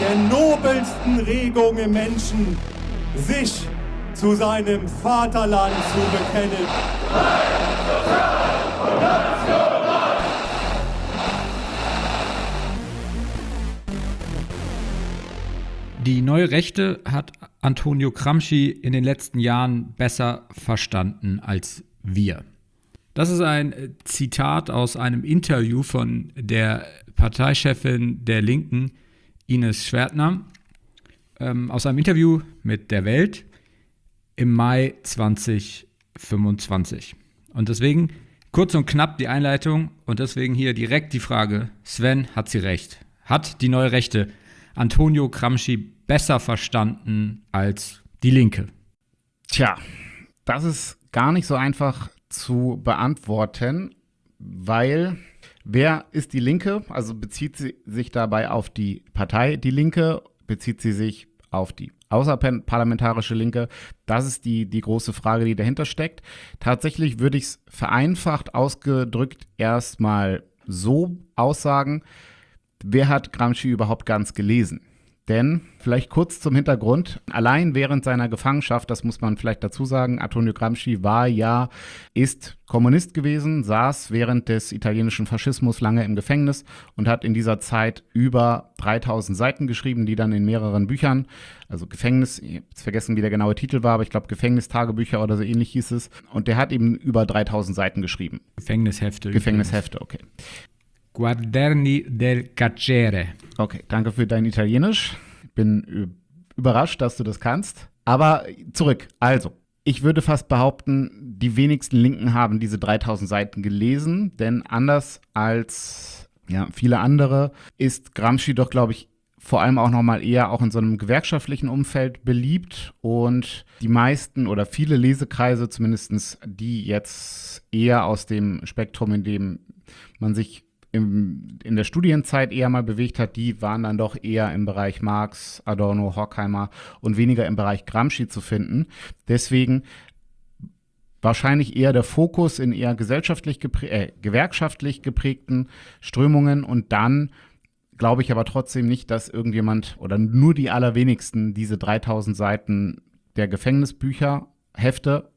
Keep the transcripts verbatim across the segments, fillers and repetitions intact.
der nobelsten Regung im Menschen, sich zu seinem Vaterland zu bekennen. Die neue Rechte hat Antonio Gramsci in den letzten Jahren besser verstanden als wir. Das ist ein Zitat aus einem Interview von der Parteichefin der Linken, Ines Schwertner, ähm, aus einem Interview mit der Welt im Mai zwanzig fünfundzwanzig. Und deswegen kurz und knapp die Einleitung und deswegen hier direkt die Frage: Sven, hat sie recht? Hat die neue Rechte Antonio Gramsci besser verstanden als die Linke? Tja, das ist gar nicht so einfach zu beantworten, weil wer ist die Linke? Also bezieht sie sich dabei auf die Partei Die Linke? Bezieht sie sich auf die außerparlamentarische Linke? Das ist die, die große Frage, die dahinter steckt. Tatsächlich würde ich es vereinfacht ausgedrückt erstmal so aussagen: Wer hat Gramsci überhaupt ganz gelesen? Denn, vielleicht kurz zum Hintergrund, allein während seiner Gefangenschaft, das muss man vielleicht dazu sagen, Antonio Gramsci war ja, ist Kommunist gewesen, saß während des italienischen Faschismus lange im Gefängnis und hat in dieser Zeit über dreitausend Seiten geschrieben, die dann in mehreren Büchern, also Gefängnis, ich habe jetzt vergessen, wie der genaue Titel war, aber ich glaube Gefängnistagebücher oder so ähnlich hieß es. Und der hat eben über dreitausend Seiten geschrieben. Gefängnishefte. Gefängnishefte, okay. Quaderni del Carcere. Okay, danke für dein Italienisch. Ich bin überrascht, dass du das kannst. Aber zurück, also, ich würde fast behaupten, die wenigsten Linken haben diese dreitausend Seiten gelesen, denn anders als ja, viele andere ist Gramsci doch, glaube ich, vor allem auch nochmal eher auch in so einem gewerkschaftlichen Umfeld beliebt. Und die meisten oder viele Lesekreise, zumindest die jetzt eher aus dem Spektrum, in dem man sich Im, in der Studienzeit eher mal bewegt hat, die waren dann doch eher im Bereich Marx, Adorno, Horkheimer und weniger im Bereich Gramsci zu finden. Deswegen wahrscheinlich eher der Fokus in eher gesellschaftlich geprä- äh, gewerkschaftlich geprägten Strömungen. Und dann glaube ich aber trotzdem nicht, dass irgendjemand oder nur die allerwenigsten diese dreitausend Seiten der Gefängnisbücher, Hefte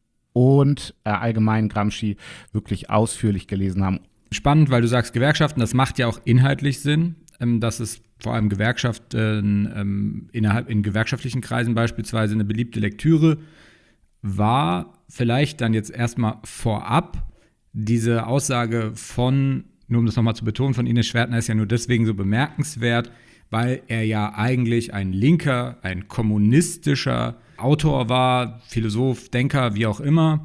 und äh, allgemein Gramsci wirklich ausführlich gelesen haben. Spannend, weil du sagst Gewerkschaften, das macht ja auch inhaltlich Sinn, ähm, dass es vor allem Gewerkschaften ähm, innerhalb in gewerkschaftlichen Kreisen beispielsweise eine beliebte Lektüre war. Vielleicht dann jetzt erstmal vorab diese Aussage von, nur um das nochmal zu betonen, von Ines Schwertner ist ja nur deswegen so bemerkenswert, weil er ja eigentlich ein linker, ein kommunistischer Autor war, Philosoph, Denker, wie auch immer,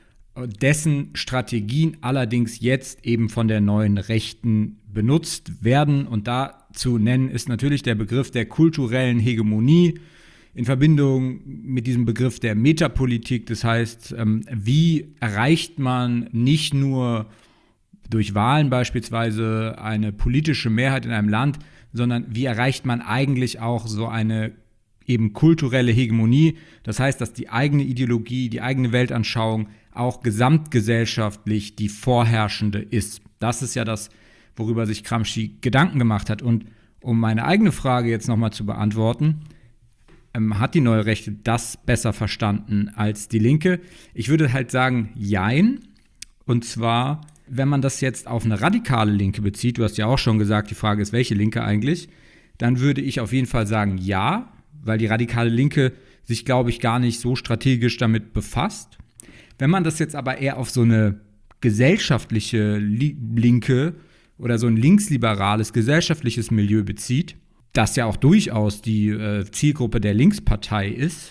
dessen Strategien allerdings jetzt eben von der neuen Rechten benutzt werden. Und da zu nennen ist natürlich der Begriff der kulturellen Hegemonie in Verbindung mit diesem Begriff der Metapolitik. Das heißt, wie erreicht man nicht nur durch Wahlen beispielsweise eine politische Mehrheit in einem Land, sondern wie erreicht man eigentlich auch so eine eben kulturelle Hegemonie. Das heißt, dass die eigene Ideologie, die eigene Weltanschauung auch gesamtgesellschaftlich die vorherrschende ist. Das ist ja das, worüber sich Gramsci Gedanken gemacht hat. Und um meine eigene Frage jetzt nochmal zu beantworten, ähm, hat die neue Rechte das besser verstanden als die Linke? Ich würde halt sagen, jein. Und zwar, wenn man das jetzt auf eine radikale Linke bezieht, du hast ja auch schon gesagt, die Frage ist, welche Linke eigentlich, dann würde ich auf jeden Fall sagen, ja, weil die radikale Linke sich, glaube ich, gar nicht so strategisch damit befasst. Wenn man das jetzt aber eher auf so eine gesellschaftliche Linke oder so ein linksliberales gesellschaftliches Milieu bezieht, das ja auch durchaus die äh, Zielgruppe der Linkspartei ist,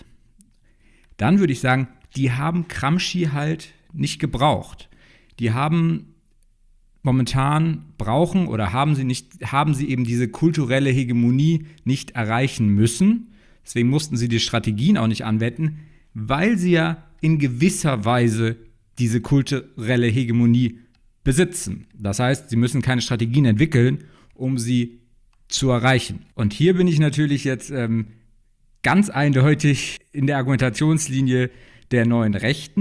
dann würde ich sagen, die haben Gramsci halt nicht gebraucht. Die haben momentan brauchen oder haben sie nicht, haben sie eben diese kulturelle Hegemonie nicht erreichen müssen. Deswegen mussten sie die Strategien auch nicht anwenden, weil sie ja in gewisser Weise diese kulturelle Hegemonie besitzen. Das heißt, sie müssen keine Strategien entwickeln, um sie zu erreichen. Und hier bin ich natürlich jetzt ähm, ganz eindeutig in der Argumentationslinie der neuen Rechten,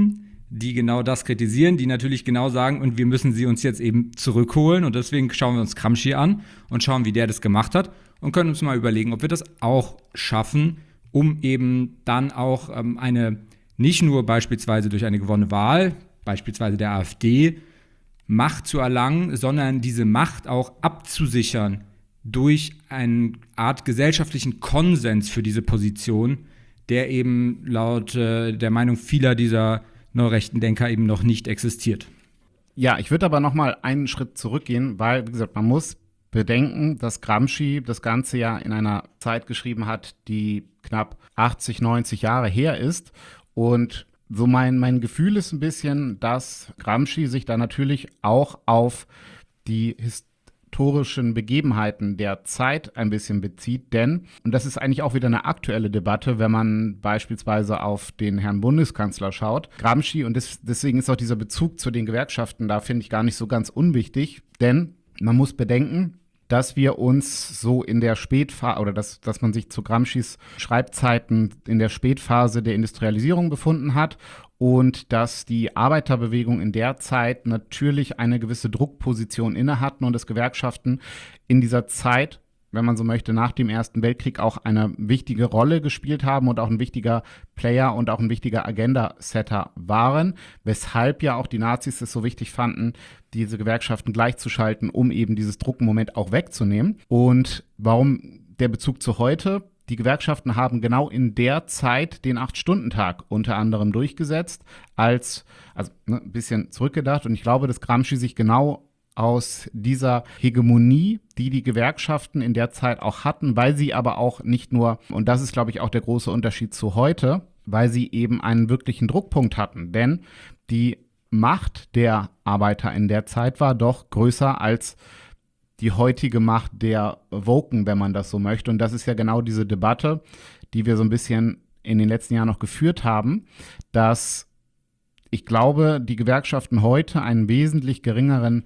die genau das kritisieren, die natürlich genau sagen, und wir müssen sie uns jetzt eben zurückholen. Und deswegen schauen wir uns Gramsci an und schauen, wie der das gemacht hat und können uns mal überlegen, ob wir das auch schaffen, um eben dann auch ähm, eine, nicht nur beispielsweise durch eine gewonnene Wahl, beispielsweise der AfD, Macht zu erlangen, sondern diese Macht auch abzusichern durch eine Art gesellschaftlichen Konsens für diese Position, der eben laut äh, der Meinung vieler dieser neurechten Denker eben noch nicht existiert. Ja, ich würde aber noch mal einen Schritt zurückgehen, weil, wie gesagt, man muss bedenken, dass Gramsci das Ganze ja in einer Zeit geschrieben hat, die knapp achtzig, neunzig Jahre her ist. Und so mein, mein Gefühl ist ein bisschen, dass Gramsci sich da natürlich auch auf die historischen Begebenheiten der Zeit ein bisschen bezieht, denn, und das ist eigentlich auch wieder eine aktuelle Debatte, wenn man beispielsweise auf den Herrn Bundeskanzler schaut, Gramsci, und das, deswegen ist auch dieser Bezug zu den Gewerkschaften da, finde ich, gar nicht so ganz unwichtig, denn man muss bedenken, dass wir uns so in der Spätphase, oder dass, dass man sich zu Gramscis Schreibzeiten in der Spätphase der Industrialisierung befunden hat und dass die Arbeiterbewegung in der Zeit natürlich eine gewisse Druckposition inne hatten und dass Gewerkschaften in dieser Zeit, wenn man so möchte, nach dem Ersten Weltkrieg auch eine wichtige Rolle gespielt haben und auch ein wichtiger Player und auch ein wichtiger Agenda-Setter waren, weshalb ja auch die Nazis es so wichtig fanden, diese Gewerkschaften gleichzuschalten, um eben dieses Druckmoment auch wegzunehmen. Und warum der Bezug zu heute? Die Gewerkschaften haben genau in der Zeit den Acht-Stunden-Tag unter anderem durchgesetzt, als, also ne, ein bisschen zurückgedacht. Und ich glaube, dass Gramsci sich genau aus dieser Hegemonie, die die Gewerkschaften in der Zeit auch hatten, weil sie aber auch nicht nur, und das ist, glaube ich, auch der große Unterschied zu heute, weil sie eben einen wirklichen Druckpunkt hatten. Denn die Macht der Arbeiter in der Zeit war doch größer als die heutige Macht der Woken, wenn man das so möchte. Und das ist ja genau diese Debatte, die wir so ein bisschen in den letzten Jahren noch geführt haben, dass ich glaube, die Gewerkschaften heute einen wesentlich geringeren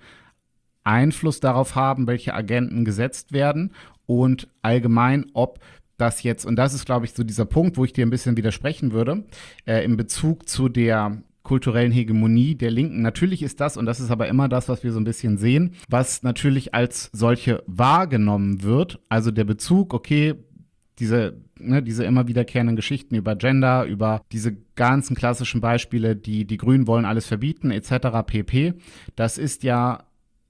Einfluss darauf haben, welche Agenten gesetzt werden und allgemein, ob das jetzt, und das ist, glaube ich, so dieser Punkt, wo ich dir ein bisschen widersprechen würde, äh, in Bezug zu der kulturellen Hegemonie der Linken. Natürlich ist das, und das ist aber immer das, was wir so ein bisschen sehen, was natürlich als solche wahrgenommen wird, also der Bezug, okay, diese, ne, diese immer wiederkehrenden Geschichten über Gender, über diese ganzen klassischen Beispiele, die die Grünen wollen alles verbieten, et cetera pp., das ist ja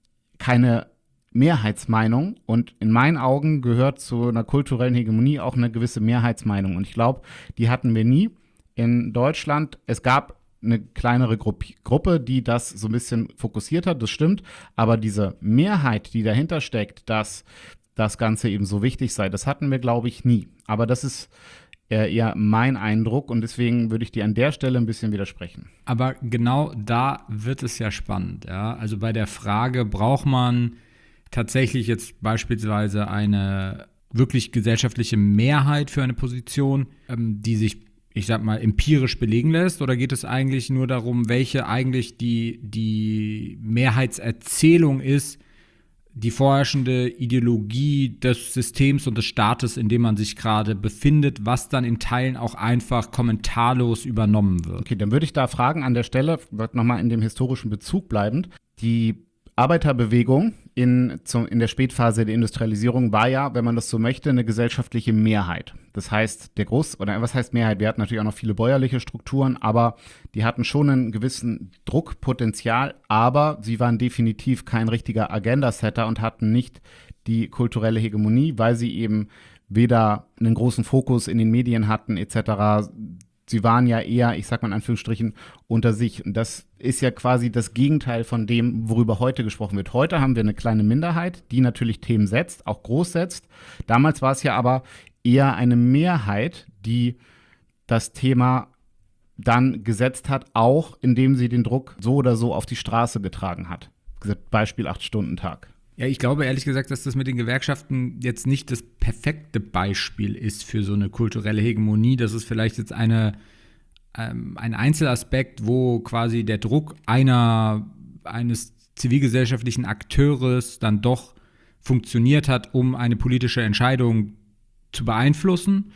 keine Mehrheitsmeinung und in meinen Augen gehört zu einer kulturellen Hegemonie auch eine gewisse Mehrheitsmeinung und ich glaube, die hatten wir nie in Deutschland. Es gab eine kleinere Grupp- Gruppe, die das so ein bisschen fokussiert hat, das stimmt, aber diese Mehrheit, die dahinter steckt, dass das Ganze eben so wichtig sei, das hatten wir, glaube ich, nie. Aber das ist eher mein Eindruck und deswegen würde ich dir an der Stelle ein bisschen widersprechen. Aber genau da wird es ja spannend. Ja? Also bei der Frage, braucht man tatsächlich jetzt beispielsweise eine wirklich gesellschaftliche Mehrheit für eine Position, ähm, die sich, ich sag mal, empirisch belegen lässt? Oder geht es eigentlich nur darum, welche eigentlich die, die Mehrheitserzählung ist, die vorherrschende Ideologie des Systems und des Staates, in dem man sich gerade befindet, was dann in Teilen auch einfach kommentarlos übernommen wird? Okay, dann würde ich da fragen an der Stelle, nochmal in dem historischen Bezug bleibend, die Arbeiterbewegung in, zum, in der Spätphase der Industrialisierung war ja, wenn man das so möchte, eine gesellschaftliche Mehrheit. Das heißt, der Groß- oder was heißt Mehrheit? Wir hatten natürlich auch noch viele bäuerliche Strukturen, aber die hatten schon einen gewissen Druckpotenzial, aber sie waren definitiv kein richtiger Agenda-Setter und hatten nicht die kulturelle Hegemonie, weil sie eben weder einen großen Fokus in den Medien hatten et cetera. Sie waren ja eher, ich sag mal in Anführungsstrichen, unter sich. Und das ist ja quasi das Gegenteil von dem, worüber heute gesprochen wird. Heute haben wir eine kleine Minderheit, die natürlich Themen setzt, auch groß setzt. Damals war es ja aber eher eine Mehrheit, die das Thema dann gesetzt hat, auch indem sie den Druck so oder so auf die Straße getragen hat. Beispiel Acht-Stunden-Tag. Ja, ich glaube ehrlich gesagt, dass das mit den Gewerkschaften jetzt nicht das perfekte Beispiel ist für so eine kulturelle Hegemonie. Das ist vielleicht jetzt eine, ähm, ein Einzelaspekt, wo quasi der Druck einer, eines zivilgesellschaftlichen Akteurs dann doch funktioniert hat, um eine politische Entscheidung zu beeinflussen.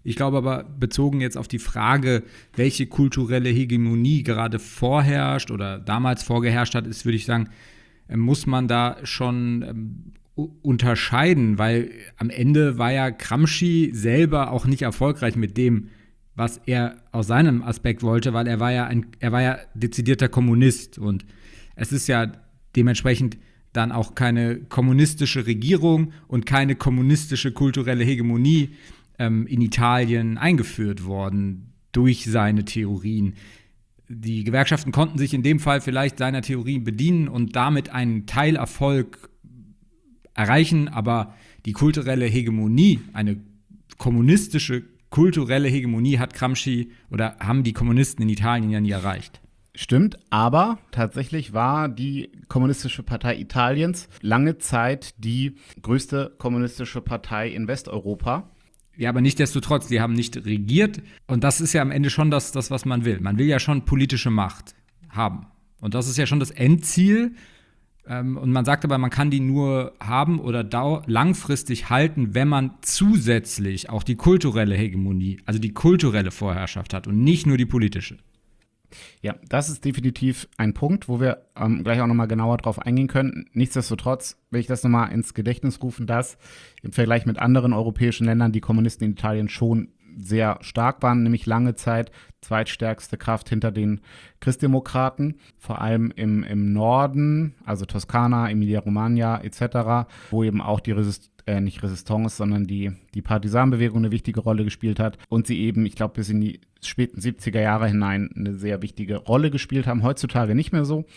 Ich glaube aber, bezogen jetzt auf die Frage, welche kulturelle Hegemonie gerade vorherrscht oder damals vorgeherrscht hat, ist, würde ich sagen, muss man da schon ähm, unterscheiden, weil am Ende war ja Gramsci selber auch nicht erfolgreich mit dem, was er aus seinem Aspekt wollte, weil er war ja ein, er war ja dezidierter Kommunist und es ist ja dementsprechend dann auch keine kommunistische Regierung und keine kommunistische kulturelle Hegemonie ähm, in Italien eingeführt worden durch seine Theorien. Die Gewerkschaften konnten sich in dem Fall vielleicht seiner Theorien bedienen und damit einen Teilerfolg erreichen, aber die kulturelle Hegemonie, eine kommunistische kulturelle Hegemonie hat Gramsci oder haben die Kommunisten in Italien ja nie erreicht. Stimmt, aber tatsächlich war die Kommunistische Partei Italiens lange Zeit die größte kommunistische Partei in Westeuropa. Ja, aber nichtsdestotrotz, die haben nicht regiert und das ist ja am Ende schon das, das, was man will. Man will ja schon politische Macht haben und das ist ja schon das Endziel. Und man sagt aber, man kann die nur haben oder dau- langfristig halten, wenn man zusätzlich auch die kulturelle Hegemonie, also die kulturelle Vorherrschaft hat und nicht nur die politische. Ja, das ist definitiv ein Punkt, wo wir ähm, gleich auch nochmal genauer drauf eingehen können. Nichtsdestotrotz will ich das nochmal ins Gedächtnis rufen, dass im Vergleich mit anderen europäischen Ländern die Kommunisten in Italien schon sehr stark waren, nämlich lange Zeit zweitstärkste Kraft hinter den Christdemokraten, vor allem im, im Norden, also Toskana, Emilia-Romagna et cetera, wo eben auch die Resist äh, nicht Resistance, sondern die, die Partisanbewegung eine wichtige Rolle gespielt hat und sie eben, ich glaube, bis in die späten siebziger Jahre hinein eine sehr wichtige Rolle gespielt haben, heutzutage nicht mehr so.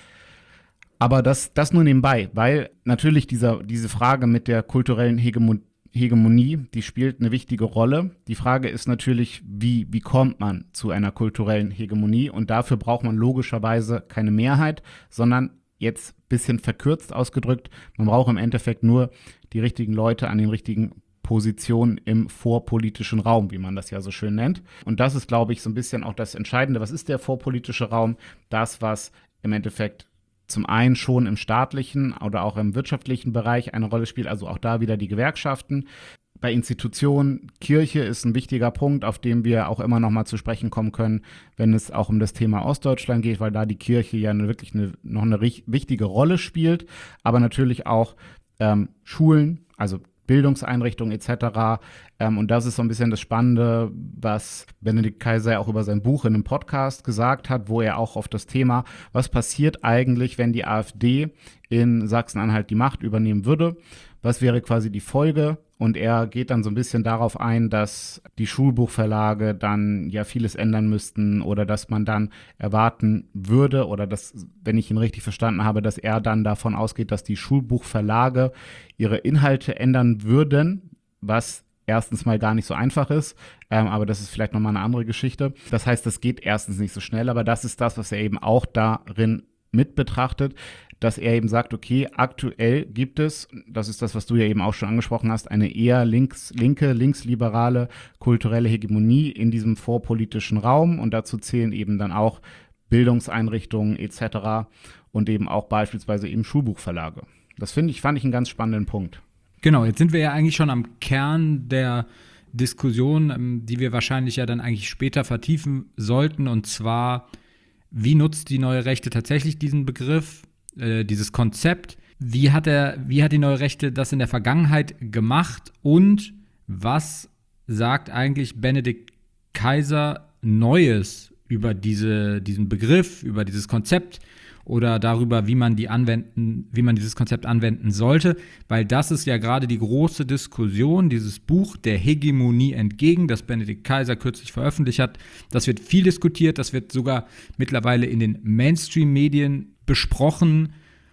Aber das, das nur nebenbei, weil natürlich dieser, diese Frage mit der kulturellen Hegemonie Hegemonie, die spielt eine wichtige Rolle. Die Frage ist natürlich, wie, wie kommt man zu einer kulturellen Hegemonie? Und dafür braucht man logischerweise keine Mehrheit, sondern jetzt ein bisschen verkürzt ausgedrückt, man braucht im Endeffekt nur die richtigen Leute an den richtigen Positionen im vorpolitischen Raum, wie man das ja so schön nennt. Und das ist, glaube ich, so ein bisschen auch das Entscheidende. Was ist der vorpolitische Raum? Das, was im Endeffekt zum einen schon im staatlichen oder auch im wirtschaftlichen Bereich eine Rolle spielt, also auch da wieder die Gewerkschaften. Bei Institutionen, Kirche ist ein wichtiger Punkt, auf den wir auch immer noch mal zu sprechen kommen können, wenn es auch um das Thema Ostdeutschland geht, weil da die Kirche ja eine, wirklich eine, noch eine wichtige Rolle spielt, aber natürlich auch ähm, Schulen, also Bildungseinrichtungen et cetera. Ähm, und das ist so ein bisschen das Spannende, was Benedikt Kaiser auch über sein Buch in einem Podcast gesagt hat, wo er auch auf das Thema, was passiert eigentlich, wenn die AfD in Sachsen-Anhalt die Macht übernehmen würde, was wäre quasi die Folge? Und er geht dann so ein bisschen darauf ein, dass die Schulbuchverlage dann ja vieles ändern müssten oder dass man dann erwarten würde oder dass, wenn ich ihn richtig verstanden habe, dass er dann davon ausgeht, dass die Schulbuchverlage ihre Inhalte ändern würden, was erstens mal gar nicht so einfach ist, ähm, aber das ist vielleicht nochmal eine andere Geschichte. Das heißt, das geht erstens nicht so schnell, aber das ist das, was er eben auch darin mit betrachtet, dass er eben sagt, okay, aktuell gibt es, das ist das, was du ja eben auch schon angesprochen hast, eine eher links, linke, linksliberale kulturelle Hegemonie in diesem vorpolitischen Raum und dazu zählen eben dann auch Bildungseinrichtungen et cetera und eben auch beispielsweise eben Schulbuchverlage. Das finde ich, fand ich einen ganz spannenden Punkt. Genau, jetzt sind wir ja eigentlich schon am Kern der Diskussion, die wir wahrscheinlich ja dann eigentlich später vertiefen sollten, und zwar, wie nutzt die neue Rechte tatsächlich diesen Begriff, äh, dieses Konzept? Wie hat er, wie hat die neue Rechte das in der Vergangenheit gemacht? Und was sagt eigentlich Benedikt Kaiser Neues über diese, diesen Begriff, über dieses Konzept oder darüber, wie man die anwenden, wie man dieses Konzept anwenden sollte? Weil das ist ja gerade die große Diskussion, dieses Buch der Hegemonie entgegen, das Benedikt Kaiser kürzlich veröffentlicht hat. Das wird viel diskutiert, das wird sogar mittlerweile in den Mainstream-Medien besprochen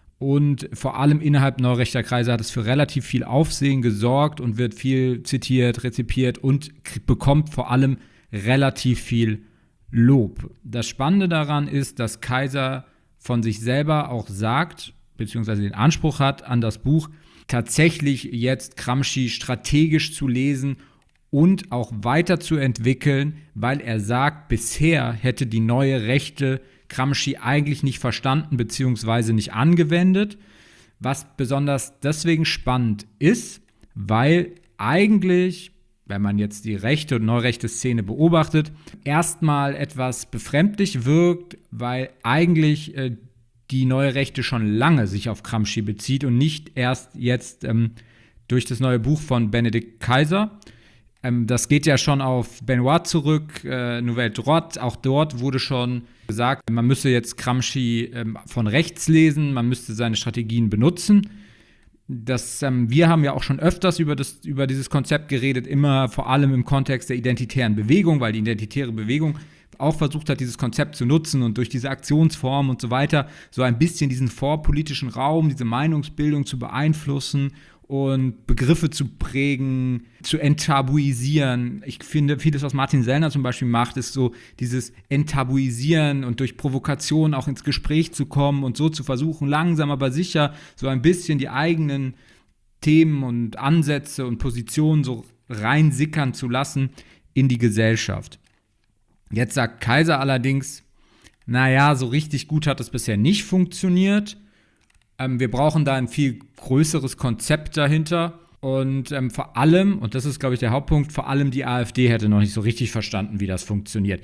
und vor allem innerhalb neurechter Kreise hat es für relativ viel Aufsehen gesorgt und wird viel zitiert, rezipiert und bekommt vor allem relativ viel Lob. Das Spannende daran ist, dass Kaiser von sich selber auch sagt, beziehungsweise den Anspruch hat an das Buch, tatsächlich jetzt Gramsci strategisch zu lesen und auch weiterzuentwickeln, weil er sagt, bisher hätte die neue Rechte Gramsci eigentlich nicht verstanden beziehungsweise nicht angewendet, was besonders deswegen spannend ist, weil eigentlich wenn man jetzt die rechte und neurechte Szene beobachtet, erstmal etwas befremdlich wirkt, weil eigentlich äh, die neue Rechte schon lange sich auf Gramsci bezieht und nicht erst jetzt ähm, durch das neue Buch von Benedikt Kaiser. Ähm, das geht ja schon auf Benoit zurück, äh, Nouvelle Droite. Auch dort wurde schon gesagt, man müsse jetzt Gramsci ähm, von rechts lesen, man müsste seine Strategien benutzen. Das, ähm, wir haben ja auch schon öfters über, das, über dieses Konzept geredet, immer vor allem im Kontext der identitären Bewegung, weil die identitäre Bewegung auch versucht hat, dieses Konzept zu nutzen und durch diese Aktionsform und so weiter so ein bisschen diesen vorpolitischen Raum, diese Meinungsbildung zu beeinflussen und Begriffe zu prägen, zu enttabuisieren. Ich finde, vieles, was Martin Sellner zum Beispiel macht, ist so dieses Enttabuisieren und durch Provokation auch ins Gespräch zu kommen und so zu versuchen, langsam aber sicher so ein bisschen die eigenen Themen und Ansätze und Positionen so reinsickern zu lassen in die Gesellschaft. Jetzt sagt Kaiser allerdings, naja, so richtig gut hat das bisher nicht funktioniert. Ähm, wir brauchen da ein viel größeres Konzept dahinter. Und ähm, vor allem, und das ist, glaube ich, der Hauptpunkt, vor allem die AfD hätte noch nicht so richtig verstanden, wie das funktioniert.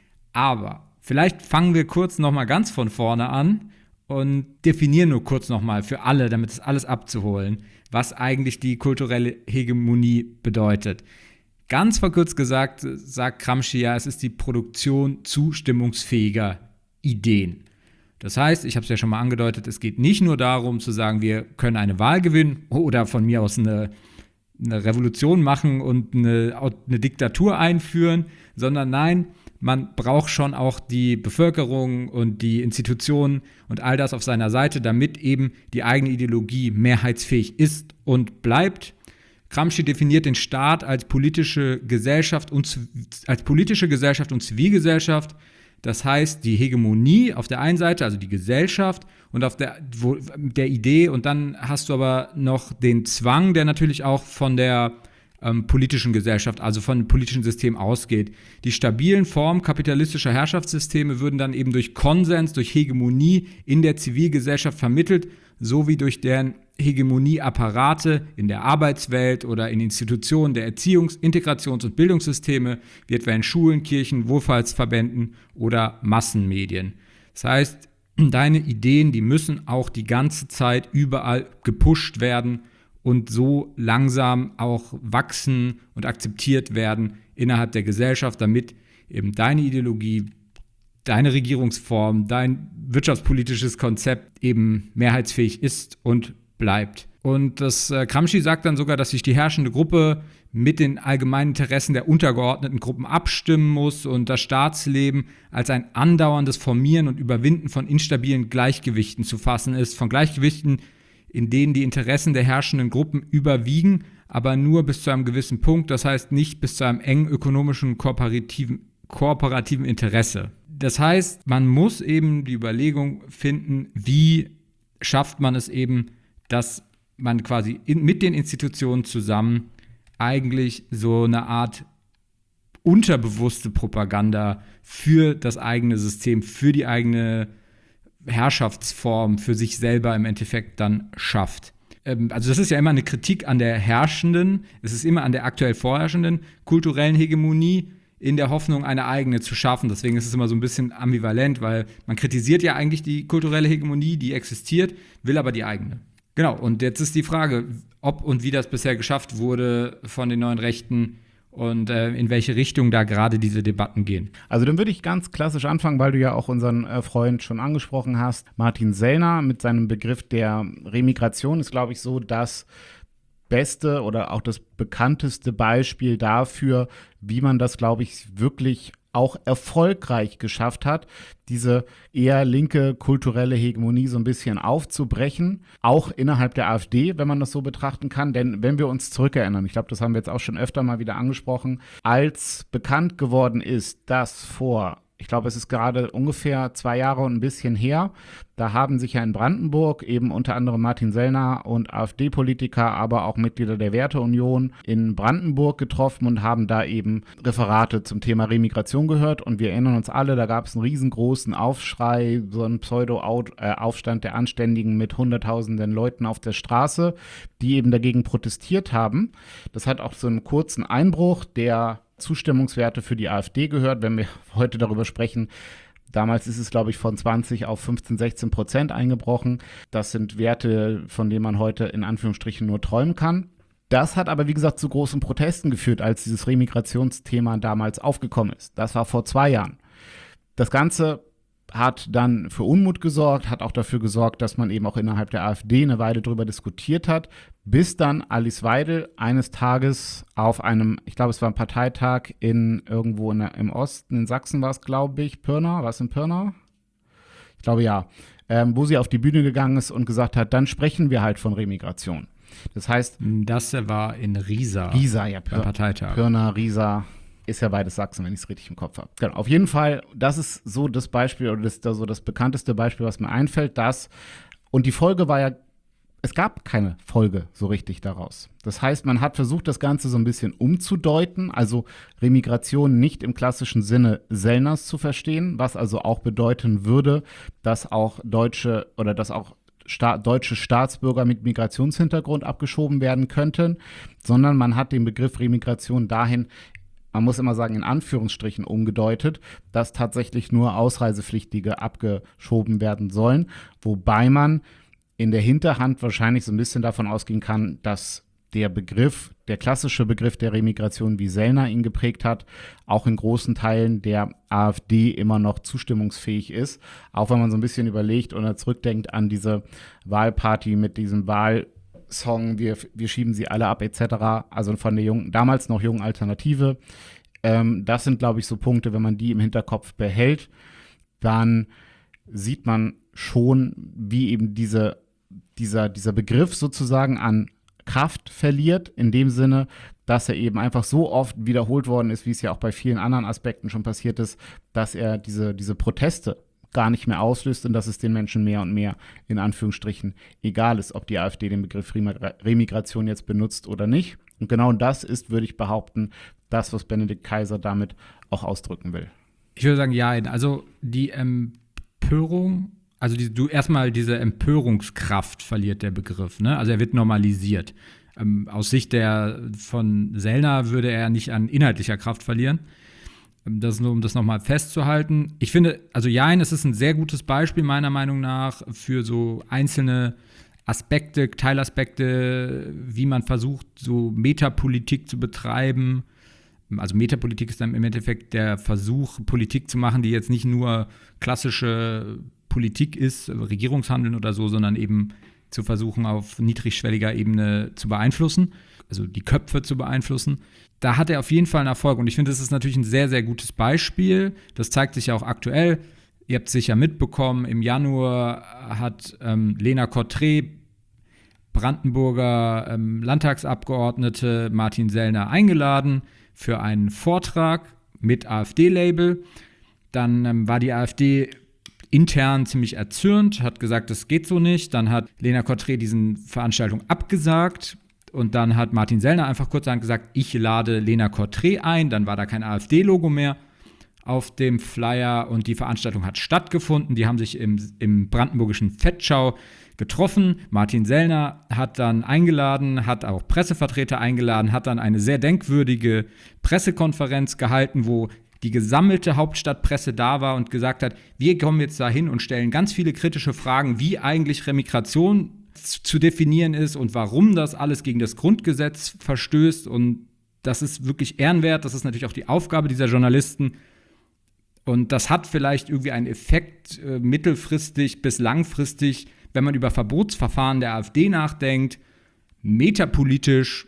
Aber vielleicht fangen wir kurz noch mal ganz von vorne an und definieren nur kurz noch mal für alle, damit es alles abzuholen, was eigentlich die kulturelle Hegemonie bedeutet. Ganz verkürzt gesagt, sagt Gramsci ja, es ist die Produktion zustimmungsfähiger Ideen. Das heißt, ich habe es ja schon mal angedeutet, es geht nicht nur darum zu sagen, wir können eine Wahl gewinnen oder von mir aus eine, eine Revolution machen und eine, eine Diktatur einführen, sondern nein, man braucht schon auch die Bevölkerung und die Institutionen und all das auf seiner Seite, damit eben die eigene Ideologie mehrheitsfähig ist und bleibt. Gramsci definiert den Staat als politische Gesellschaft und, als politische Gesellschaft und Zivilgesellschaft. Das heißt, die Hegemonie auf der einen Seite, also die Gesellschaft und auf der, wo, der Idee, und dann hast du aber noch den Zwang, der natürlich auch von der ähm, politischen Gesellschaft, also von dem politischen System ausgeht. Die stabilen Formen kapitalistischer Herrschaftssysteme würden dann eben durch Konsens, durch Hegemonie in der Zivilgesellschaft vermittelt, sowie durch deren Hegemonieapparate in der Arbeitswelt oder in Institutionen der Erziehungs-, Integrations- und Bildungssysteme, wie etwa in Schulen, Kirchen, Wohlfahrtsverbänden oder Massenmedien. Das heißt, deine Ideen, die müssen auch die ganze Zeit überall gepusht werden und so langsam auch wachsen und akzeptiert werden innerhalb der Gesellschaft, damit eben deine Ideologie, deine Regierungsform, dein wirtschaftspolitisches Konzept eben mehrheitsfähig ist und bleibt. Und das äh, Gramsci sagt dann sogar, dass sich die herrschende Gruppe mit den allgemeinen Interessen der untergeordneten Gruppen abstimmen muss und das Staatsleben als ein andauerndes Formieren und Überwinden von instabilen Gleichgewichten zu fassen ist, von Gleichgewichten, in denen die Interessen der herrschenden Gruppen überwiegen, aber nur bis zu einem gewissen Punkt, das heißt nicht bis zu einem engen ökonomischen kooperativen, kooperativen Interesse. Das heißt, man muss eben die Überlegung finden, wie schafft man es eben, dass man quasi in, mit den Institutionen zusammen eigentlich so eine Art unterbewusste Propaganda für das eigene System, für die eigene Herrschaftsform, für sich selber im Endeffekt dann schafft. Ähm, also das ist ja immer eine Kritik an der herrschenden, es ist immer an der aktuell vorherrschenden kulturellen Hegemonie, in der Hoffnung, eine eigene zu schaffen. Deswegen ist es immer so ein bisschen ambivalent, weil man kritisiert ja eigentlich die kulturelle Hegemonie, die existiert, will aber die eigene. Genau, und jetzt ist die Frage, ob und wie das bisher geschafft wurde von den neuen Rechten und äh, in welche Richtung da gerade diese Debatten gehen. Also dann würde ich ganz klassisch anfangen, weil du ja auch unseren äh, Freund schon angesprochen hast. Martin Sellner mit seinem Begriff der Remigration ist, glaube ich, so das beste oder auch das bekannteste Beispiel dafür, wie man das, glaube ich, wirklich auch erfolgreich geschafft hat, diese eher linke kulturelle Hegemonie so ein bisschen aufzubrechen, auch innerhalb der AfD, wenn man das so betrachten kann. Denn wenn wir uns zurückerinnern, ich glaube, das haben wir jetzt auch schon öfter mal wieder angesprochen, als bekannt geworden ist, dass vor ich glaube, es ist gerade ungefähr zwei Jahre und ein bisschen her. Da haben sich ja in Brandenburg eben unter anderem Martin Sellner und AfD-Politiker, aber auch Mitglieder der Werteunion in Brandenburg getroffen und haben da eben Referate zum Thema Remigration gehört. Und wir erinnern uns alle, da gab es einen riesengroßen Aufschrei, so einen Pseudo-Aufstand der Anständigen mit hunderttausenden Leuten auf der Straße, die eben dagegen protestiert haben. Das hat auch so einen kurzen Einbruch der Zustimmungswerte für die AfD gehört, wenn wir heute darüber sprechen. Damals ist es, glaube ich, von zwanzig auf fünfzehn, sechzehn Prozent eingebrochen. Das sind Werte, von denen man heute in Anführungsstrichen nur träumen kann. Das hat aber, wie gesagt, zu großen Protesten geführt, als dieses Remigrationsthema damals aufgekommen ist. Das war vor zwei Jahren. Das Ganze hat dann für Unmut gesorgt, hat auch dafür gesorgt, dass man eben auch innerhalb der AfD eine Weile drüber diskutiert hat, bis dann Alice Weidel eines Tages auf einem, ich glaube, es war ein Parteitag in irgendwo in der, im Osten, in Sachsen war es, glaube ich, Pirna, war es in Pirna? Ich glaube, ja. Ähm, wo sie auf die Bühne gegangen ist und gesagt hat, dann sprechen wir halt von Remigration. Das heißt, das war in Riesa. Riesa, ja, Pir- Parteitag. Pirna, Riesa. Ist ja beides Sachsen, wenn ich es richtig im Kopf habe. Genau. Auf jeden Fall, das ist so das Beispiel oder das, das so das bekannteste Beispiel, was mir einfällt, dass, und die Folge war ja, es gab keine Folge so richtig daraus. Das heißt, man hat versucht, das Ganze so ein bisschen umzudeuten, also Remigration nicht im klassischen Sinne Sellners zu verstehen, was also auch bedeuten würde, dass auch Deutsche oder dass auch Sta- deutsche Staatsbürger mit Migrationshintergrund abgeschoben werden könnten, sondern man hat den Begriff Remigration dahin, man muss immer sagen, in Anführungsstrichen umgedeutet, dass tatsächlich nur Ausreisepflichtige abgeschoben werden sollen, wobei man in der Hinterhand wahrscheinlich so ein bisschen davon ausgehen kann, dass der Begriff, der klassische Begriff der Remigration, wie Sellner ihn geprägt hat, auch in großen Teilen der AfD immer noch zustimmungsfähig ist, auch wenn man so ein bisschen überlegt oder zurückdenkt an diese Wahlparty mit diesem Wahl Song, wir, wir schieben sie alle ab, et cetera. Also von der jungen, damals noch jungen Alternative. Ähm, das sind, glaube ich, so Punkte, wenn man die im Hinterkopf behält, dann sieht man schon, wie eben diese, dieser, dieser Begriff sozusagen an Kraft verliert, in dem Sinne, dass er eben einfach so oft wiederholt worden ist, wie es ja auch bei vielen anderen Aspekten schon passiert ist, dass er diese, diese Proteste gar nicht mehr auslöst und dass es den Menschen mehr und mehr in Anführungsstrichen egal ist, ob die AfD den Begriff Remigration jetzt benutzt oder nicht. Und genau das ist, würde ich behaupten, das, was Benedikt Kaiser damit auch ausdrücken will. Ich würde sagen, ja, also die Empörung, also die, du erstmal diese Empörungskraft verliert der Begriff, ne? Also er wird normalisiert. Ähm, aus Sicht der von Sellner würde er nicht an inhaltlicher Kraft verlieren. Das nur, um das nochmal festzuhalten. Ich finde, also Jein, es ist ein sehr gutes Beispiel meiner Meinung nach für so einzelne Aspekte, Teilaspekte, wie man versucht, so Metapolitik zu betreiben. Also Metapolitik ist dann im Endeffekt der Versuch, Politik zu machen, die jetzt nicht nur klassische Politik ist, Regierungshandeln oder so, sondern eben zu versuchen, auf niedrigschwelliger Ebene zu beeinflussen, also die Köpfe zu beeinflussen. Da hat er auf jeden Fall einen Erfolg. Und ich finde, das ist natürlich ein sehr, sehr gutes Beispiel. Das zeigt sich ja auch aktuell. Ihr habt es sicher mitbekommen, im Januar hat ähm, Lena Kottré, Brandenburger ähm, Landtagsabgeordnete, Martin Sellner eingeladen für einen Vortrag mit AfD-Label. Dann ähm, war die AfD intern ziemlich erzürnt, hat gesagt, das geht so nicht. Dann hat Lena Kottré diesen Veranstaltung abgesagt. Und dann hat Martin Sellner einfach kurzerhand gesagt, ich lade Lena Kottré ein. Dann war da kein AfD-Logo mehr auf dem Flyer und die Veranstaltung hat stattgefunden. Die haben sich im, im brandenburgischen Vetschau getroffen. Martin Sellner hat dann eingeladen, hat auch Pressevertreter eingeladen, hat dann eine sehr denkwürdige Pressekonferenz gehalten, wo die gesammelte Hauptstadtpresse da war und gesagt hat, wir kommen jetzt dahin und stellen ganz viele kritische Fragen, wie eigentlich Remigration zu definieren ist und warum das alles gegen das Grundgesetz verstößt. Und das ist wirklich ehrenwert. Das ist natürlich auch die Aufgabe dieser Journalisten. Und das hat vielleicht irgendwie einen Effekt äh, mittelfristig bis langfristig, wenn man über Verbotsverfahren der AfD nachdenkt. Metapolitisch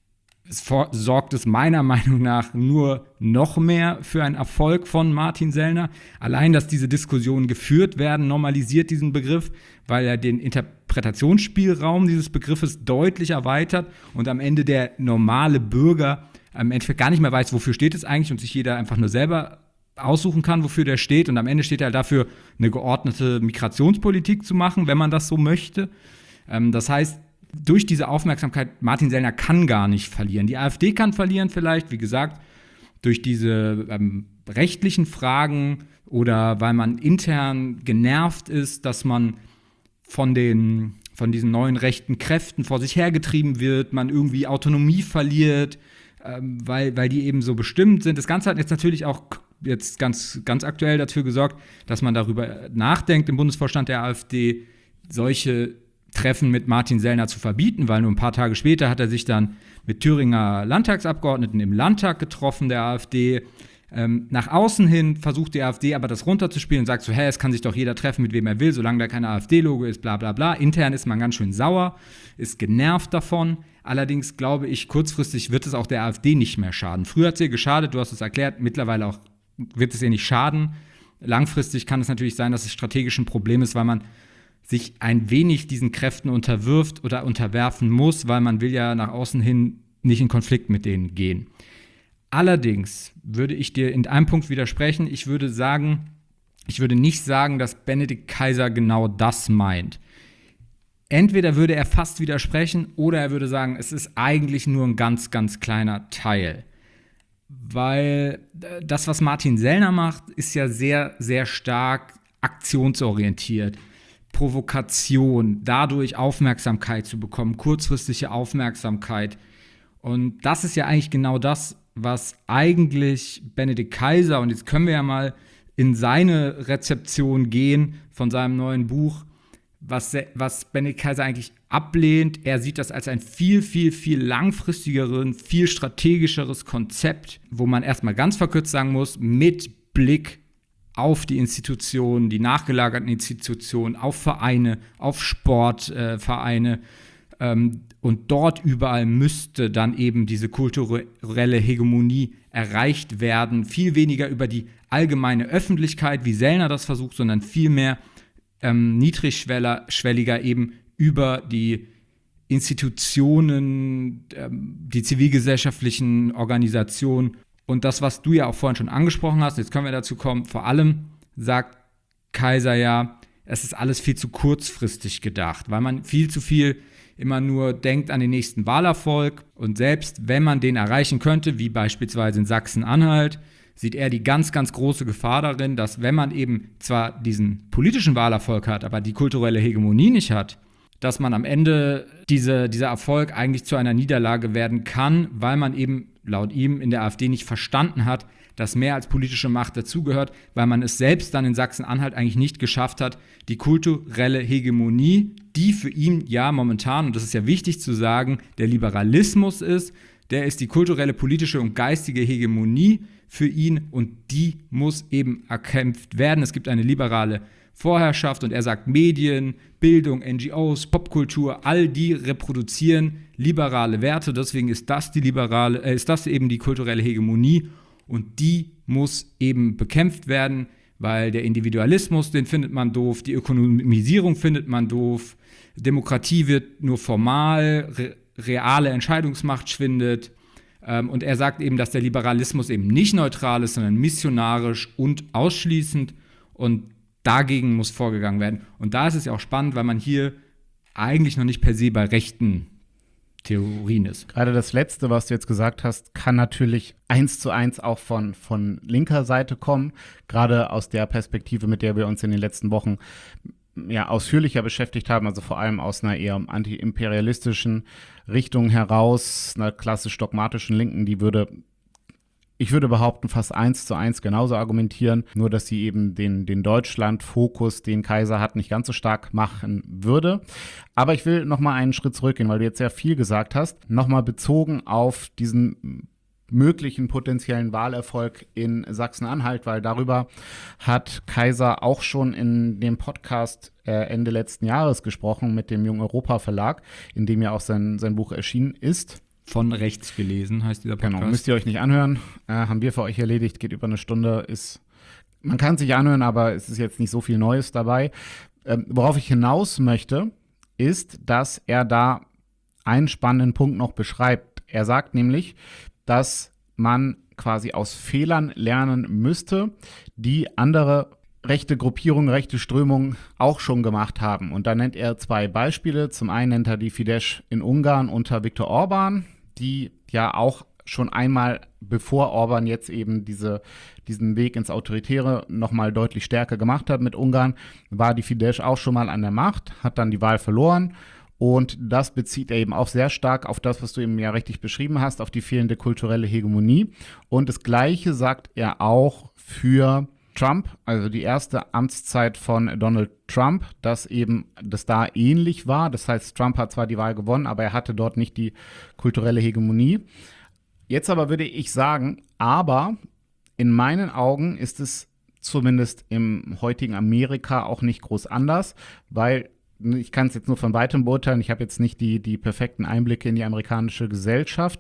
sorgt es meiner Meinung nach nur noch mehr für einen Erfolg von Martin Sellner. Allein, dass diese Diskussionen geführt werden, normalisiert diesen Begriff, weil er den Interpretationsspielraum dieses Begriffes deutlich erweitert und am Ende der normale Bürger im Endeffekt gar nicht mehr weiß, wofür steht es eigentlich und sich jeder einfach nur selber aussuchen kann, wofür der steht. Und am Ende steht er dafür, eine geordnete Migrationspolitik zu machen, wenn man das so möchte. Ähm, das heißt, durch diese Aufmerksamkeit, Martin Sellner kann gar nicht verlieren. Die AfD kann verlieren vielleicht, wie gesagt, durch diese ähm, rechtlichen Fragen oder weil man intern genervt ist, dass man von den von diesen neuen rechten Kräften vor sich hergetrieben wird, man irgendwie Autonomie verliert, ähm, weil, weil die eben so bestimmt sind. Das Ganze hat jetzt natürlich auch jetzt ganz, ganz aktuell dafür gesorgt, dass man darüber nachdenkt, im Bundesvorstand der AfD solche Treffen mit Martin Sellner zu verbieten, weil nur ein paar Tage später hat er sich dann mit Thüringer Landtagsabgeordneten im Landtag getroffen, der AfD. Ähm, nach außen hin versucht die AfD aber das runterzuspielen und sagt so, hä, es kann sich doch jeder treffen, mit wem er will, solange da kein AfD-Logo ist, bla bla bla. Intern ist man ganz schön sauer, ist genervt davon. Allerdings glaube ich, kurzfristig wird es auch der AfD nicht mehr schaden. Früher hat es ihr geschadet, du hast es erklärt, mittlerweile auch wird es ihr nicht schaden. Langfristig kann es natürlich sein, dass es strategisch ein Problem ist, weil man sich ein wenig diesen Kräften unterwirft oder unterwerfen muss, weil man will ja nach außen hin nicht in Konflikt mit denen gehen. Allerdings würde ich dir in einem Punkt widersprechen. Ich würde sagen, ich würde nicht sagen, dass Benedikt Kaiser genau das meint. Entweder würde er fast widersprechen oder er würde sagen, es ist eigentlich nur ein ganz, ganz kleiner Teil. Weil das, was Martin Sellner macht, ist ja sehr, sehr stark aktionsorientiert. Provokation, dadurch Aufmerksamkeit zu bekommen, kurzfristige Aufmerksamkeit. Und das ist ja eigentlich genau das, was eigentlich Benedikt Kaiser, und jetzt können wir ja mal in seine Rezeption gehen von seinem neuen Buch, was, was Benedikt Kaiser eigentlich ablehnt. Er sieht das als ein viel, viel, viel langfristigeres, viel strategischeres Konzept, wo man erstmal ganz verkürzt sagen muss, mit Blick auf die Institutionen, die nachgelagerten Institutionen, auf Vereine, auf Sportvereine. Äh, ähm, und dort überall müsste dann eben diese kulturelle Hegemonie erreicht werden. Viel weniger über die allgemeine Öffentlichkeit, wie Sellner das versucht, sondern viel mehr ähm, niedrigschwelliger eben über die Institutionen, ähm, die zivilgesellschaftlichen Organisationen. Und das, was du ja auch vorhin schon angesprochen hast, jetzt können wir dazu kommen, vor allem sagt Kaiser ja, es ist alles viel zu kurzfristig gedacht, weil man viel zu viel immer nur denkt an den nächsten Wahlerfolg. Und selbst wenn man den erreichen könnte, wie beispielsweise in Sachsen-Anhalt, sieht er die ganz, ganz große Gefahr darin, dass wenn man eben zwar diesen politischen Wahlerfolg hat, aber die kulturelle Hegemonie nicht hat, dass man am Ende diese, dieser Erfolg eigentlich zu einer Niederlage werden kann, weil man eben laut ihm in der AfD nicht verstanden hat, dass mehr als politische Macht dazugehört, weil man es selbst dann in Sachsen-Anhalt eigentlich nicht geschafft hat, die kulturelle Hegemonie, die für ihn ja momentan, und das ist ja wichtig zu sagen, der Liberalismus ist, der ist die kulturelle, politische und geistige Hegemonie für ihn und die muss eben erkämpft werden. Es gibt eine liberale Vorherrschaft und er sagt, Medien, Bildung, N G Os, Popkultur, all die reproduzieren liberale Werte. Deswegen ist das die liberale, äh, ist das eben die kulturelle Hegemonie und die muss eben bekämpft werden, weil der Individualismus, den findet man doof, die Ökonomisierung findet man doof, Demokratie wird nur formal, re- reale Entscheidungsmacht schwindet. Ähm, und er sagt eben, dass der Liberalismus eben nicht neutral ist, sondern missionarisch und ausschließend und dagegen muss vorgegangen werden. Und da ist es ja auch spannend, weil man hier eigentlich noch nicht per se bei rechten Theorien ist. Gerade das Letzte, was du jetzt gesagt hast, kann natürlich eins zu eins auch von, von linker Seite kommen. Gerade aus der Perspektive, mit der wir uns in den letzten Wochen ja, ausführlicher beschäftigt haben, also vor allem aus einer eher antiimperialistischen Richtung heraus, einer klassisch dogmatischen Linken, die würde Ich würde behaupten, fast eins zu eins genauso argumentieren, nur dass sie eben den, den Deutschland-Fokus, den Kaiser hat, nicht ganz so stark machen würde. Aber ich will noch mal einen Schritt zurückgehen, weil du jetzt sehr viel gesagt hast, noch mal bezogen auf diesen möglichen potenziellen Wahlerfolg in Sachsen-Anhalt, weil darüber hat Kaiser auch schon in dem Podcast äh, Ende letzten Jahres gesprochen mit dem Jung Europa Verlag, in dem ja auch sein, sein Buch erschienen ist. Von rechts gelesen heißt dieser Podcast. Genau, müsst ihr euch nicht anhören. Äh, haben wir für euch erledigt, geht über eine Stunde. Ist, man kann es sich anhören, aber es ist jetzt nicht so viel Neues dabei. Ähm, worauf ich hinaus möchte, ist, dass er da einen spannenden Punkt noch beschreibt. Er sagt nämlich, dass man quasi aus Fehlern lernen müsste, die andere rechte Gruppierungen, rechte Strömungen auch schon gemacht haben. Und da nennt er zwei Beispiele. Zum einen nennt er die Fidesz in Ungarn unter Viktor Orban, die ja auch schon einmal, bevor Orban jetzt eben diese, diesen Weg ins Autoritäre nochmal deutlich stärker gemacht hat mit Ungarn, war die Fidesz auch schon mal an der Macht, hat dann die Wahl verloren. Und das bezieht er eben auch sehr stark auf das, was du eben ja richtig beschrieben hast, auf die fehlende kulturelle Hegemonie. Und das Gleiche sagt er auch für Trump, also die erste Amtszeit von Donald Trump, dass eben das da ähnlich war. Das heißt, Trump hat zwar die Wahl gewonnen, aber er hatte dort nicht die kulturelle Hegemonie. Jetzt aber würde ich sagen, aber in meinen Augen ist es zumindest im heutigen Amerika auch nicht groß anders, weil ich kann es jetzt nur von weitem beurteilen, ich habe jetzt nicht die, die perfekten Einblicke in die amerikanische Gesellschaft,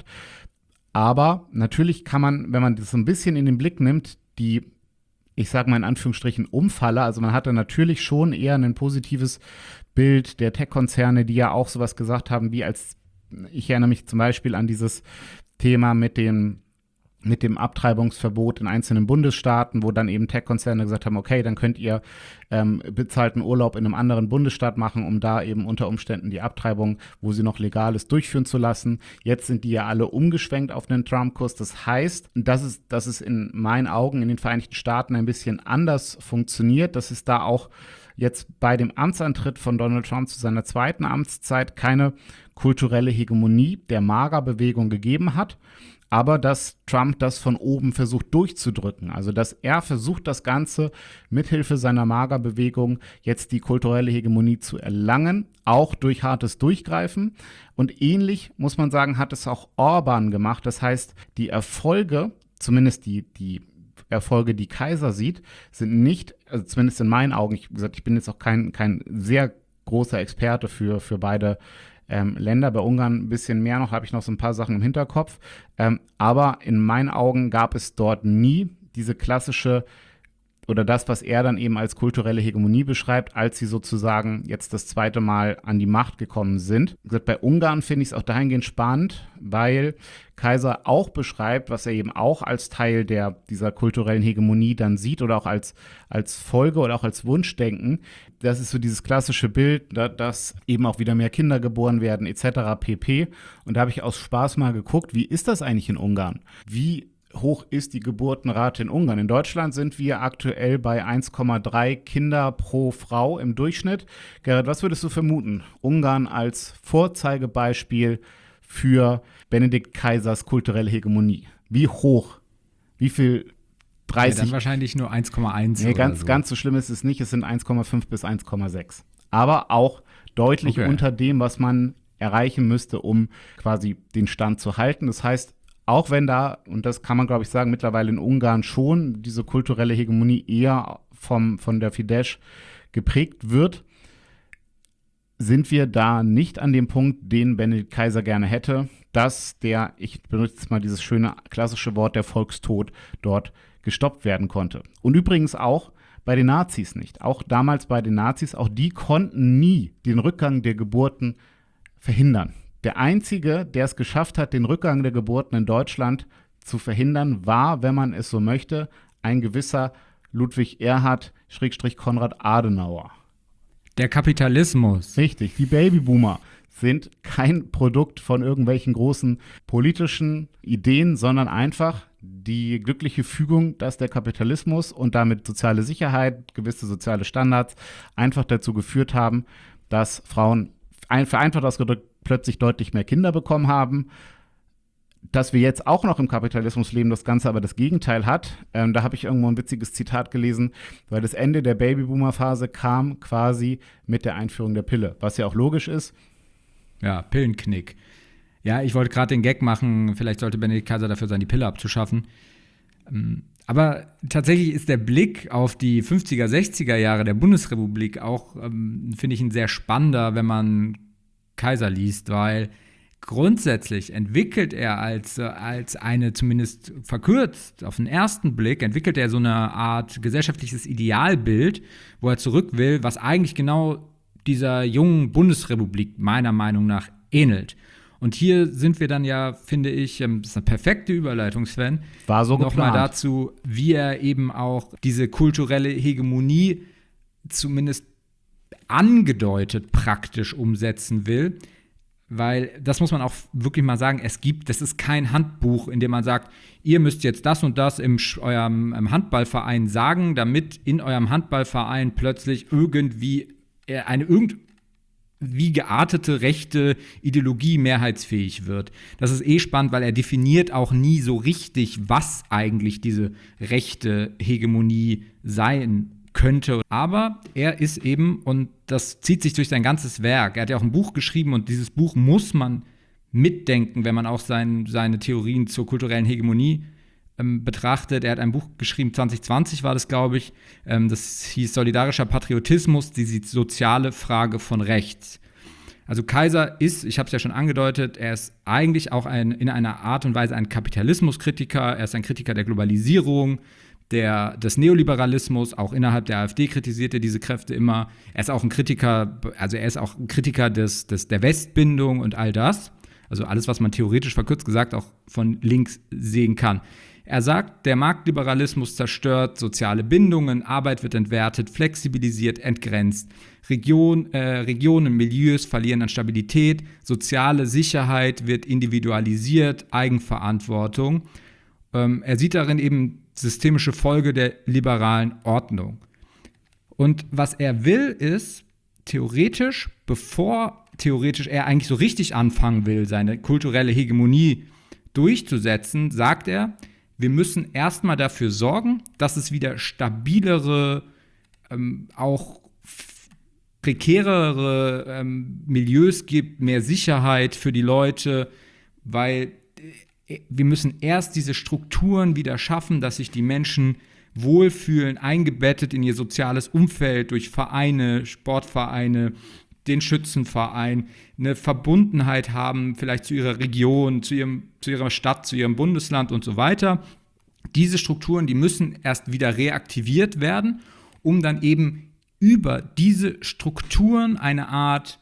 aber natürlich kann man, wenn man das so ein bisschen in den Blick nimmt, die, ich sage mal in Anführungsstrichen, Umfalle, also man hatte natürlich schon eher ein positives Bild der Tech-Konzerne, die ja auch sowas gesagt haben, wie als, ich erinnere mich zum Beispiel an dieses Thema mit dem mit dem Abtreibungsverbot in einzelnen Bundesstaaten, wo dann eben Tech-Konzerne gesagt haben, okay, dann könnt ihr ähm, bezahlten Urlaub in einem anderen Bundesstaat machen, um da eben unter Umständen die Abtreibung, wo sie noch legal ist, durchführen zu lassen. Jetzt sind die ja alle umgeschwenkt auf den Trump-Kurs. Das heißt, dass es, dass es in meinen Augen in den Vereinigten Staaten ein bisschen anders funktioniert, dass es da auch jetzt bei dem Amtsantritt von Donald Trump zu seiner zweiten Amtszeit keine kulturelle Hegemonie der MAGA-Bewegung gegeben hat, aber dass Trump das von oben versucht durchzudrücken. Also dass er versucht, das Ganze mithilfe seiner MAGA-Bewegung jetzt die kulturelle Hegemonie zu erlangen, auch durch hartes Durchgreifen. Und ähnlich, muss man sagen, hat es auch Orban gemacht. Das heißt, die Erfolge, zumindest die, die Erfolge, die Kaiser sieht, sind nicht, also zumindest in meinen Augen, ich, wie gesagt, ich bin jetzt auch kein, kein sehr großer Experte für, für beide Ähm, Länder, bei Ungarn ein bisschen mehr noch, habe ich noch so ein paar Sachen im Hinterkopf. Ähm, aber in meinen Augen gab es dort nie diese klassische oder das, was er dann eben als kulturelle Hegemonie beschreibt, als sie sozusagen jetzt das zweite Mal an die Macht gekommen sind. Wie gesagt, bei Ungarn finde ich es auch dahingehend spannend, weil Kaiser auch beschreibt, was er eben auch als Teil der, dieser kulturellen Hegemonie dann sieht oder auch als, als Folge oder auch als Wunschdenken. Das ist so dieses klassische Bild, dass eben auch wieder mehr Kinder geboren werden et cetera pp. Und da habe ich aus Spaß mal geguckt, wie ist das eigentlich in Ungarn? Wie hoch ist die Geburtenrate in Ungarn? In Deutschland sind wir aktuell bei eins Komma drei Kinder pro Frau im Durchschnitt. Gerrit, was würdest du vermuten? Ungarn als Vorzeigebeispiel für Benedikt Kaisers kulturelle Hegemonie. Wie hoch? Wie viel? dreißig? Ja, dann wahrscheinlich nur eins Komma eins. Nee, ganz, so. ganz so schlimm ist es nicht. Es sind eins Komma fünf bis eins Komma sechs. Aber auch deutlich Okay. unter dem, was man erreichen müsste, um quasi den Stand zu halten. Das heißt, auch wenn da, und das kann man, glaube ich, sagen, mittlerweile in Ungarn schon diese kulturelle Hegemonie eher vom, von der Fidesz geprägt wird, sind wir da nicht an dem Punkt, den Benedikt Kaiser gerne hätte, dass der, ich benutze jetzt mal dieses schöne klassische Wort, der Volkstod dort gestoppt werden konnte. Und übrigens auch bei den Nazis nicht. Auch damals bei den Nazis, auch die konnten nie den Rückgang der Geburten verhindern. Der Einzige, der es geschafft hat, den Rückgang der Geburten in Deutschland zu verhindern, war, wenn man es so möchte, ein gewisser Ludwig Erhard, Schrägstrich Konrad Adenauer. Der Kapitalismus. Richtig, die Babyboomer sind kein Produkt von irgendwelchen großen politischen Ideen, sondern einfach die glückliche Fügung, dass der Kapitalismus und damit soziale Sicherheit, gewisse soziale Standards einfach dazu geführt haben, dass Frauen, vereinfacht ausgedrückt, plötzlich deutlich mehr Kinder bekommen haben. Dass wir jetzt auch noch im Kapitalismus leben, das Ganze aber das Gegenteil hat. Ähm, da habe ich irgendwo ein witziges Zitat gelesen, weil das Ende der Babyboomer-Phase kam quasi mit der Einführung der Pille, was ja auch logisch ist. Ja, Pillenknick. Ja, ich wollte gerade den Gag machen, vielleicht sollte Benedikt Kaiser dafür sein, die Pille abzuschaffen. Aber tatsächlich ist der Blick auf die fünfziger, sechziger Jahre der Bundesrepublik auch, ähm, finde ich, ein sehr spannender, wenn man Kaiser liest, weil grundsätzlich entwickelt er als, als eine, zumindest verkürzt, auf den ersten Blick, entwickelt er so eine Art gesellschaftliches Idealbild, wo er zurück will, was eigentlich genau dieser jungen Bundesrepublik meiner Meinung nach ähnelt. Und hier sind wir dann ja, finde ich, das ist eine perfekte Überleitung, Sven. War so geplant. Nochmal dazu, wie er eben auch diese kulturelle Hegemonie zumindest angedeutet praktisch umsetzen will. Weil, das muss man auch wirklich mal sagen, es gibt, das ist kein Handbuch, in dem man sagt, ihr müsst jetzt das und das im eurem im Handballverein sagen, damit in eurem Handballverein plötzlich irgendwie eine irgendwie geartete rechte Ideologie mehrheitsfähig wird. Das ist eh spannend, weil er definiert auch nie so richtig, was eigentlich diese rechte Hegemonie sein könnte. Aber er ist eben, und das zieht sich durch sein ganzes Werk, er hat ja auch ein Buch geschrieben und dieses Buch muss man mitdenken, wenn man auch sein, seine Theorien zur kulturellen Hegemonie ähm, betrachtet. Er hat ein Buch geschrieben, zwanzig zwanzig war das, glaube ich, ähm, das hieß Solidarischer Patriotismus, die soziale Frage von rechts. Also Kaiser ist, ich habe es ja schon angedeutet, er ist eigentlich auch ein, in einer Art und Weise ein Kapitalismuskritiker, er ist ein Kritiker der Globalisierung, Der, des Neoliberalismus, auch innerhalb der AfD kritisiert er diese Kräfte immer. Er ist auch ein Kritiker, also er ist auch ein Kritiker des, des, der Westbindung und all das. Also alles, was man theoretisch verkürzt gesagt auch von links sehen kann. Er sagt, der Marktliberalismus zerstört soziale Bindungen, Arbeit wird entwertet, flexibilisiert, entgrenzt. Region, äh, Regionen, Milieus verlieren an Stabilität, soziale Sicherheit wird individualisiert, Eigenverantwortung. Ähm, er sieht darin eben systemische Folge der liberalen Ordnung. Und was er will, ist theoretisch, bevor theoretisch er eigentlich so richtig anfangen will, seine kulturelle Hegemonie durchzusetzen, sagt er, wir müssen erstmal dafür sorgen, dass es wieder stabilere, ähm, auch prekärere ähm, Milieus gibt, mehr Sicherheit für die Leute, weil wir müssen erst diese Strukturen wieder schaffen, dass sich die Menschen wohlfühlen, eingebettet in ihr soziales Umfeld durch Vereine, Sportvereine, den Schützenverein, eine Verbundenheit haben, vielleicht zu ihrer Region, zu, ihrem, zu ihrer Stadt, zu ihrem Bundesland und so weiter. Diese Strukturen, die müssen erst wieder reaktiviert werden, um dann eben über diese Strukturen eine Art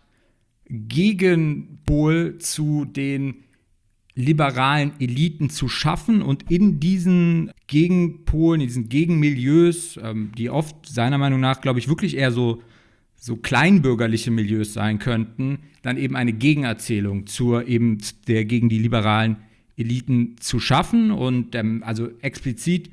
Gegenpol zu den liberalen Eliten zu schaffen und in diesen Gegenpolen, in diesen Gegenmilieus, ähm, die oft seiner Meinung nach, glaube ich, wirklich eher so, so kleinbürgerliche Milieus sein könnten, dann eben eine Gegenerzählung zur eben der gegen die liberalen Eliten zu schaffen. Und ähm, also explizit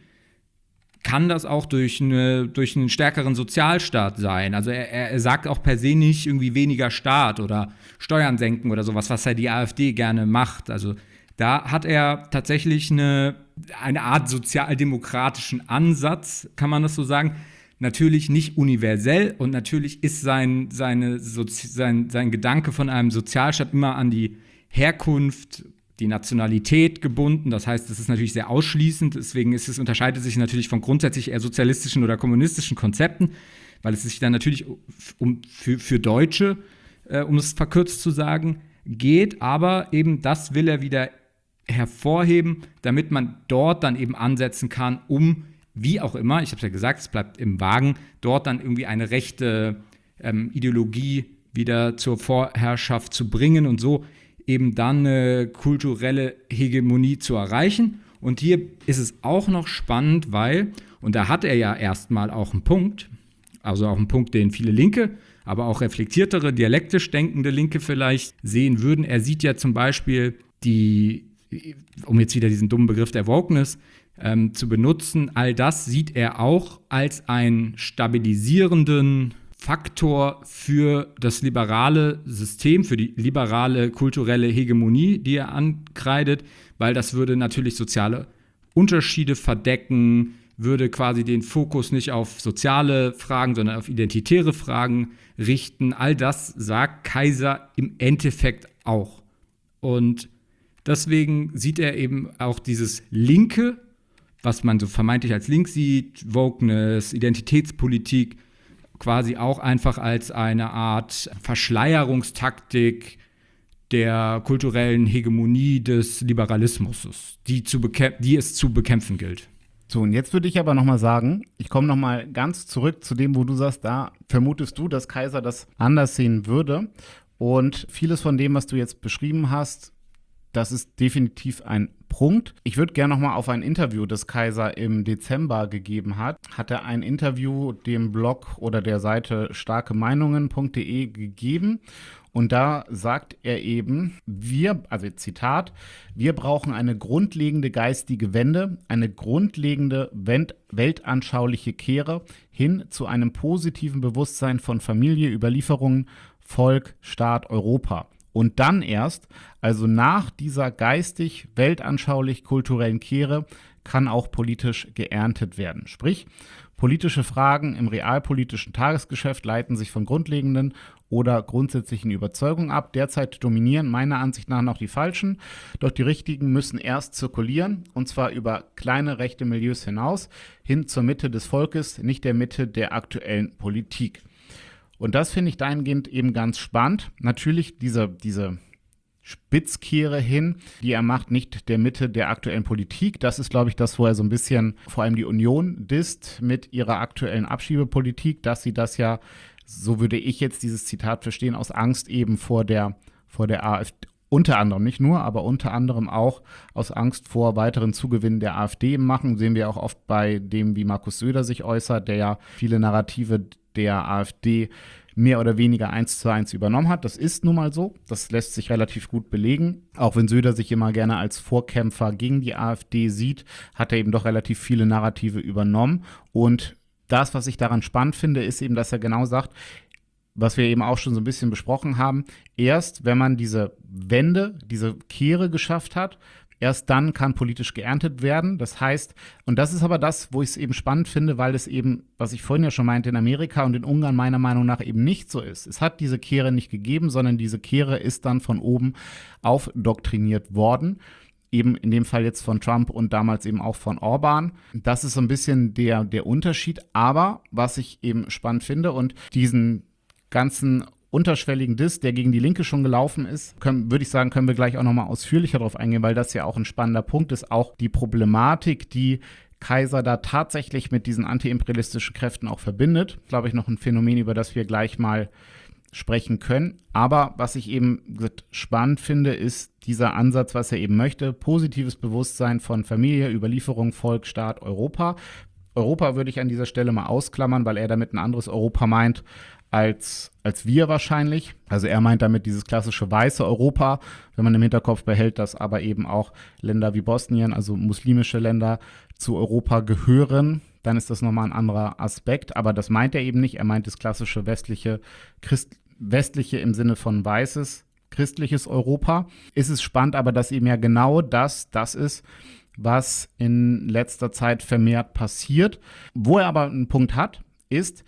kann das auch durch, eine, durch einen stärkeren Sozialstaat sein. Also er, er sagt auch per se nicht irgendwie weniger Staat oder Steuern senken oder sowas, was ja die AfD gerne macht. Also da hat er tatsächlich eine, eine Art sozialdemokratischen Ansatz, kann man das so sagen. Natürlich nicht universell und natürlich ist sein, seine, sein, sein Gedanke von einem Sozialstaat immer an die Herkunft, die Nationalität gebunden. Das heißt, es ist natürlich sehr ausschließend. Deswegen ist es, unterscheidet es sich natürlich von grundsätzlich eher sozialistischen oder kommunistischen Konzepten, weil es sich dann natürlich um, für, für Deutsche, äh, um es verkürzt zu sagen, geht. Aber eben das will er wieder hervorheben, damit man dort dann eben ansetzen kann, um, wie auch immer, ich habe es ja gesagt, es bleibt im Wagen, dort dann irgendwie eine rechte ähm, Ideologie wieder zur Vorherrschaft zu bringen und so eben dann eine kulturelle Hegemonie zu erreichen. Und hier ist es auch noch spannend, weil, und da hat er ja erstmal auch einen Punkt, also auch einen Punkt, den viele Linke, aber auch reflektiertere, dialektisch denkende Linke vielleicht sehen würden. Er sieht ja zum Beispiel die, um jetzt wieder diesen dummen Begriff der Wokeness ähm, zu benutzen, all das sieht er auch als einen stabilisierenden Faktor für das liberale System, für die liberale kulturelle Hegemonie, die er ankreidet, weil das würde natürlich soziale Unterschiede verdecken, würde quasi den Fokus nicht auf soziale Fragen, sondern auf identitäre Fragen richten. All das sagt Kaiser im Endeffekt auch. Und deswegen sieht er eben auch dieses Linke, was man so vermeintlich als links sieht, Wokeness, Identitätspolitik, quasi auch einfach als eine Art Verschleierungstaktik der kulturellen Hegemonie des Liberalismus, die, zu bekämp- die es zu bekämpfen gilt. So, und jetzt würde ich aber nochmal sagen, ich komme nochmal ganz zurück zu dem, wo du sagst, da vermutest du, dass Kaiser das anders sehen würde. Und vieles von dem, was du jetzt beschrieben hast, das ist definitiv ein Punkt. Ich würde gerne noch mal auf ein Interview, das Kaiser im Dezember gegeben hat. Hat er ein Interview dem Blog oder der Seite starke meinungen punkt de gegeben. Und da sagt er eben, wir, also Zitat, wir brauchen eine grundlegende geistige Wende, eine grundlegende weltanschauliche Kehre hin zu einem positiven Bewusstsein von Familie, Überlieferungen, Volk, Staat, Europa. Und dann erst, also nach dieser geistig, weltanschaulich, kulturellen Kehre, kann auch politisch geerntet werden. Sprich, politische Fragen im realpolitischen Tagesgeschäft leiten sich von grundlegenden oder grundsätzlichen Überzeugungen ab. Derzeit dominieren meiner Ansicht nach noch die falschen, doch die richtigen müssen erst zirkulieren, und zwar über kleine rechte Milieus hinaus, hin zur Mitte des Volkes, nicht der Mitte der aktuellen Politik. Und das finde ich dahingehend eben ganz spannend. Natürlich diese, diese Spitzkehre hin, die er macht, nicht der Mitte der aktuellen Politik. Das ist, glaube ich, das, wo er so ein bisschen vor allem die Union disst mit ihrer aktuellen Abschiebepolitik, dass sie das ja, so würde ich jetzt dieses Zitat verstehen, aus Angst eben vor der, vor der AfD, unter anderem, nicht nur, aber unter anderem auch aus Angst vor weiteren Zugewinnen der AfD machen. Sehen wir auch oft bei dem, wie Markus Söder sich äußert, der ja viele Narrative der AfD mehr oder weniger eins zu eins übernommen hat. Das ist nun mal so. Das lässt sich relativ gut belegen. Auch wenn Söder sich immer gerne als Vorkämpfer gegen die AfD sieht, hat er eben doch relativ viele Narrative übernommen. Und das, was ich daran spannend finde, ist eben, dass er genau sagt, was wir eben auch schon so ein bisschen besprochen haben, erst wenn man diese Wende, diese Kehre geschafft hat, erst dann kann politisch geerntet werden. Das heißt, und das ist aber das, wo ich es eben spannend finde, weil es eben, was ich vorhin ja schon meinte, in Amerika und in Ungarn meiner Meinung nach eben nicht so ist. Es hat diese Kehre nicht gegeben, sondern diese Kehre ist dann von oben aufdoktriniert worden. Eben in dem Fall jetzt von Trump und damals eben auch von Orban. Das ist so ein bisschen der, der Unterschied. Aber was ich eben spannend finde und diesen ganzen unterschwelligen Diss, der gegen die Linke schon gelaufen ist, können, würde ich sagen, können wir gleich auch nochmal ausführlicher darauf eingehen, weil das ja auch ein spannender Punkt ist. Auch die Problematik, die Kaiser da tatsächlich mit diesen antiimperialistischen Kräften auch verbindet. Glaube ich, noch ein Phänomen, über das wir gleich mal sprechen können. Aber was ich eben spannend finde, ist dieser Ansatz, was er eben möchte. Positives Bewusstsein von Familie, Überlieferung, Volk, Staat, Europa. Europa würde ich an dieser Stelle mal ausklammern, weil er damit ein anderes Europa meint, als, als wir wahrscheinlich. Also er meint damit dieses klassische weiße Europa, wenn man im Hinterkopf behält, dass aber eben auch Länder wie Bosnien, also muslimische Länder, zu Europa gehören, dann ist das nochmal ein anderer Aspekt. Aber das meint er eben nicht. Er meint das klassische westliche, Christ, westliche im Sinne von weißes, christliches Europa. Ist es spannend, aber dass eben ja genau das, das ist, was in letzter Zeit vermehrt passiert. Wo er aber einen Punkt hat, ist,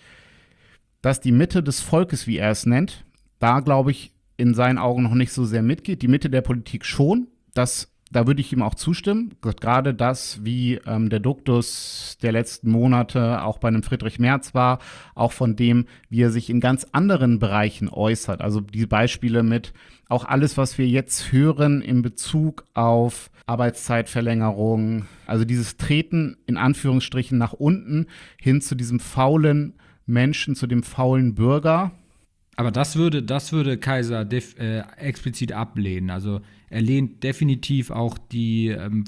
dass die Mitte des Volkes, wie er es nennt, da, glaube ich, in seinen Augen noch nicht so sehr mitgeht. Die Mitte der Politik schon. Das, da würde ich ihm auch zustimmen. Gerade das, wie ähm, der Duktus der letzten Monate auch bei einem Friedrich Merz war, auch von dem, wie er sich in ganz anderen Bereichen äußert. Also die Beispiele mit auch alles, was wir jetzt hören in Bezug auf Arbeitszeitverlängerung, also dieses Treten in Anführungsstrichen nach unten hin zu diesem faulen Menschen, zu dem faulen Bürger. Aber das würde, das würde Kaiser def, äh, explizit ablehnen. Also er lehnt definitiv auch die, ähm,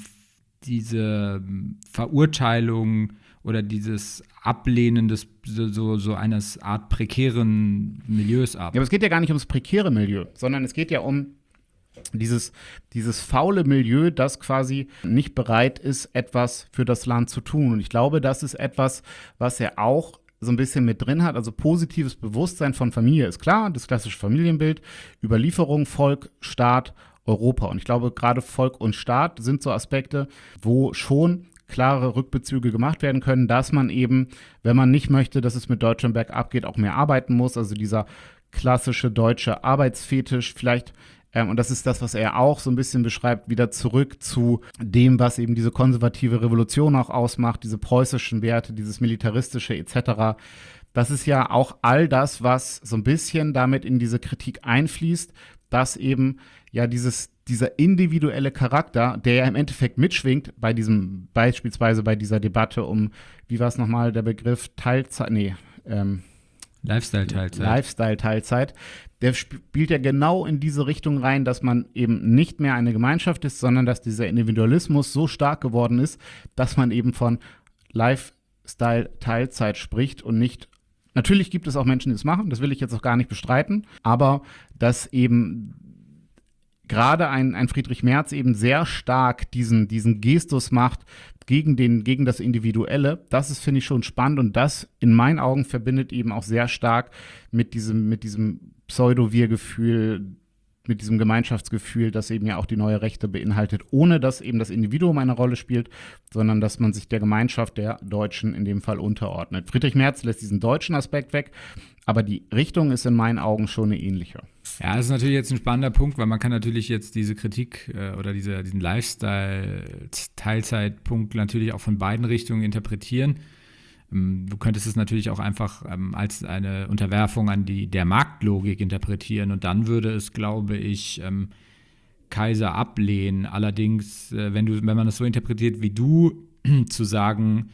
diese Verurteilung oder dieses Ablehnen des so, so eines Art prekären Milieus ab. Ja, aber es geht ja gar nicht ums prekäre Milieu, sondern es geht ja um dieses, dieses faule Milieu, das quasi nicht bereit ist, etwas für das Land zu tun. Und ich glaube, das ist etwas, was er auch so ein bisschen mit drin hat, also positives Bewusstsein von Familie ist klar, das klassische Familienbild, Überlieferung, Volk, Staat, Europa. Und ich glaube, gerade Volk und Staat sind so Aspekte, wo schon klare Rückbezüge gemacht werden können, dass man eben, wenn man nicht möchte, dass es mit Deutschland bergab geht, auch mehr arbeiten muss. Also dieser klassische deutsche Arbeitsfetisch vielleicht. Ähm, und das ist das, was er auch so ein bisschen beschreibt, wieder zurück zu dem, was eben diese konservative Revolution auch ausmacht, diese preußischen Werte, dieses militaristische et cetera. Das ist ja auch all das, was so ein bisschen damit in diese Kritik einfließt, dass eben ja dieses, dieser individuelle Charakter, der ja im Endeffekt mitschwingt bei diesem, beispielsweise bei dieser Debatte um, wie war es nochmal der Begriff, Teilzeit, nee, ähm, Lifestyle-Teilzeit. Lifestyle-Teilzeit. Der spielt ja genau in diese Richtung rein, dass man eben nicht mehr eine Gemeinschaft ist, sondern dass dieser Individualismus so stark geworden ist, dass man eben von Lifestyle-Teilzeit spricht und nicht. Natürlich gibt es auch Menschen, die es machen, das will ich jetzt auch gar nicht bestreiten, aber dass eben gerade ein, ein Friedrich Merz eben sehr stark diesen, diesen Gestus macht gegen, den, gegen das Individuelle, das ist, finde ich, schon spannend und das in meinen Augen verbindet eben auch sehr stark mit diesem, mit diesem Pseudo-Wir-Gefühl, mit diesem Gemeinschaftsgefühl, das eben ja auch die neue Rechte beinhaltet, ohne dass eben das Individuum eine Rolle spielt, sondern dass man sich der Gemeinschaft der Deutschen in dem Fall unterordnet. Friedrich Merz lässt diesen deutschen Aspekt weg, aber die Richtung ist in meinen Augen schon eine ähnliche. Ja, das ist natürlich jetzt ein spannender Punkt, weil man kann natürlich jetzt diese Kritik äh, oder diese, diesen Lifestyle-Teilzeitpunkt natürlich auch von beiden Richtungen interpretieren. Ähm, du könntest es natürlich auch einfach ähm, als eine Unterwerfung an die der Marktlogik interpretieren und dann würde es, glaube ich, ähm, Kaiser ablehnen. Allerdings, äh, wenn du, wenn man das so interpretiert wie du, zu sagen,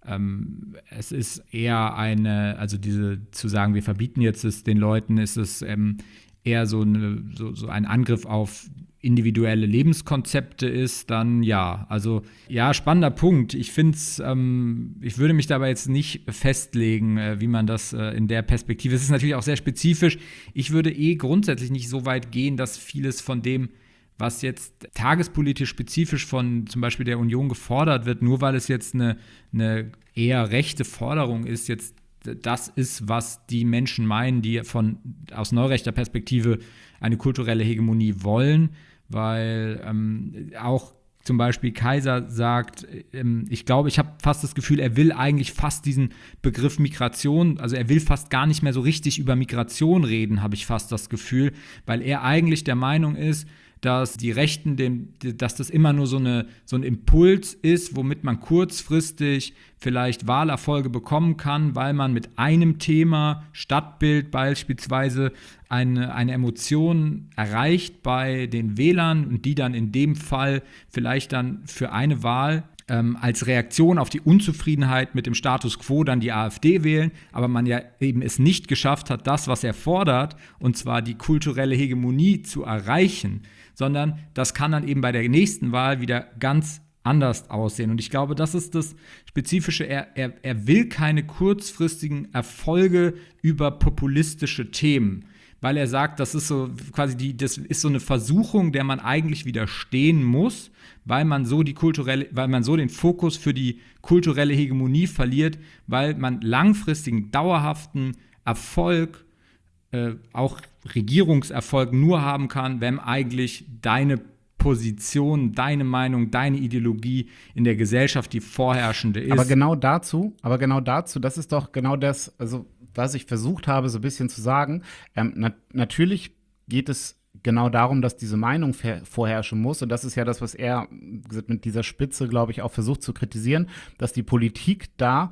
ähm, es ist eher eine, also diese zu sagen, wir verbieten jetzt es den Leuten, ist es ähm, eher so, eine, so, so ein Angriff auf individuelle Lebenskonzepte ist, dann ja. Also ja, spannender Punkt. Ich finde es, ähm, ich würde mich dabei jetzt nicht festlegen, äh, wie man das äh, in der Perspektive, es ist natürlich auch sehr spezifisch. Ich würde eh grundsätzlich nicht so weit gehen, dass vieles von dem, was jetzt tagespolitisch spezifisch von zum Beispiel der Union gefordert wird, nur weil es jetzt eine, eine eher rechte Forderung ist, jetzt das ist, was die Menschen meinen, die von aus neurechter Perspektive eine kulturelle Hegemonie wollen, weil ähm, auch zum Beispiel Kaiser sagt, ähm, ich glaube, ich habe fast das Gefühl, er will eigentlich fast diesen Begriff Migration, also er will fast gar nicht mehr so richtig über Migration reden, habe ich fast das Gefühl, weil er eigentlich der Meinung ist, dass die Rechten, dem, dass das immer nur so, eine, so ein Impuls ist, womit man kurzfristig vielleicht Wahlerfolge bekommen kann, weil man mit einem Thema, Stadtbild beispielsweise, eine, eine Emotion erreicht bei den Wählern und die dann in dem Fall vielleicht dann für eine Wahl ähm, als Reaktion auf die Unzufriedenheit mit dem Status quo dann die AfD wählen, aber man ja eben es nicht geschafft hat, das, was er fordert, und zwar die kulturelle Hegemonie zu erreichen, sondern das kann dann eben bei der nächsten Wahl wieder ganz anders aussehen. Und ich glaube, das ist das Spezifische. Er, er, er will keine kurzfristigen Erfolge über populistische Themen, weil er sagt, das ist so quasi die, das ist so eine Versuchung, der man eigentlich widerstehen muss, weil man so die kulturelle, weil man so den Fokus für die kulturelle Hegemonie verliert, weil man langfristigen, dauerhaften Erfolg, äh, auch Regierungserfolg nur haben kann, wenn eigentlich deine Position, deine Meinung, deine Ideologie in der Gesellschaft die vorherrschende ist. Aber genau dazu, aber genau dazu, das ist doch genau das, also was ich versucht habe, so ein bisschen zu sagen. Ähm, na- natürlich geht es genau darum, dass diese Meinung ver- vorherrschen muss. Und das ist ja das, was er mit dieser Spitze, glaube ich, auch versucht zu kritisieren, dass die Politik da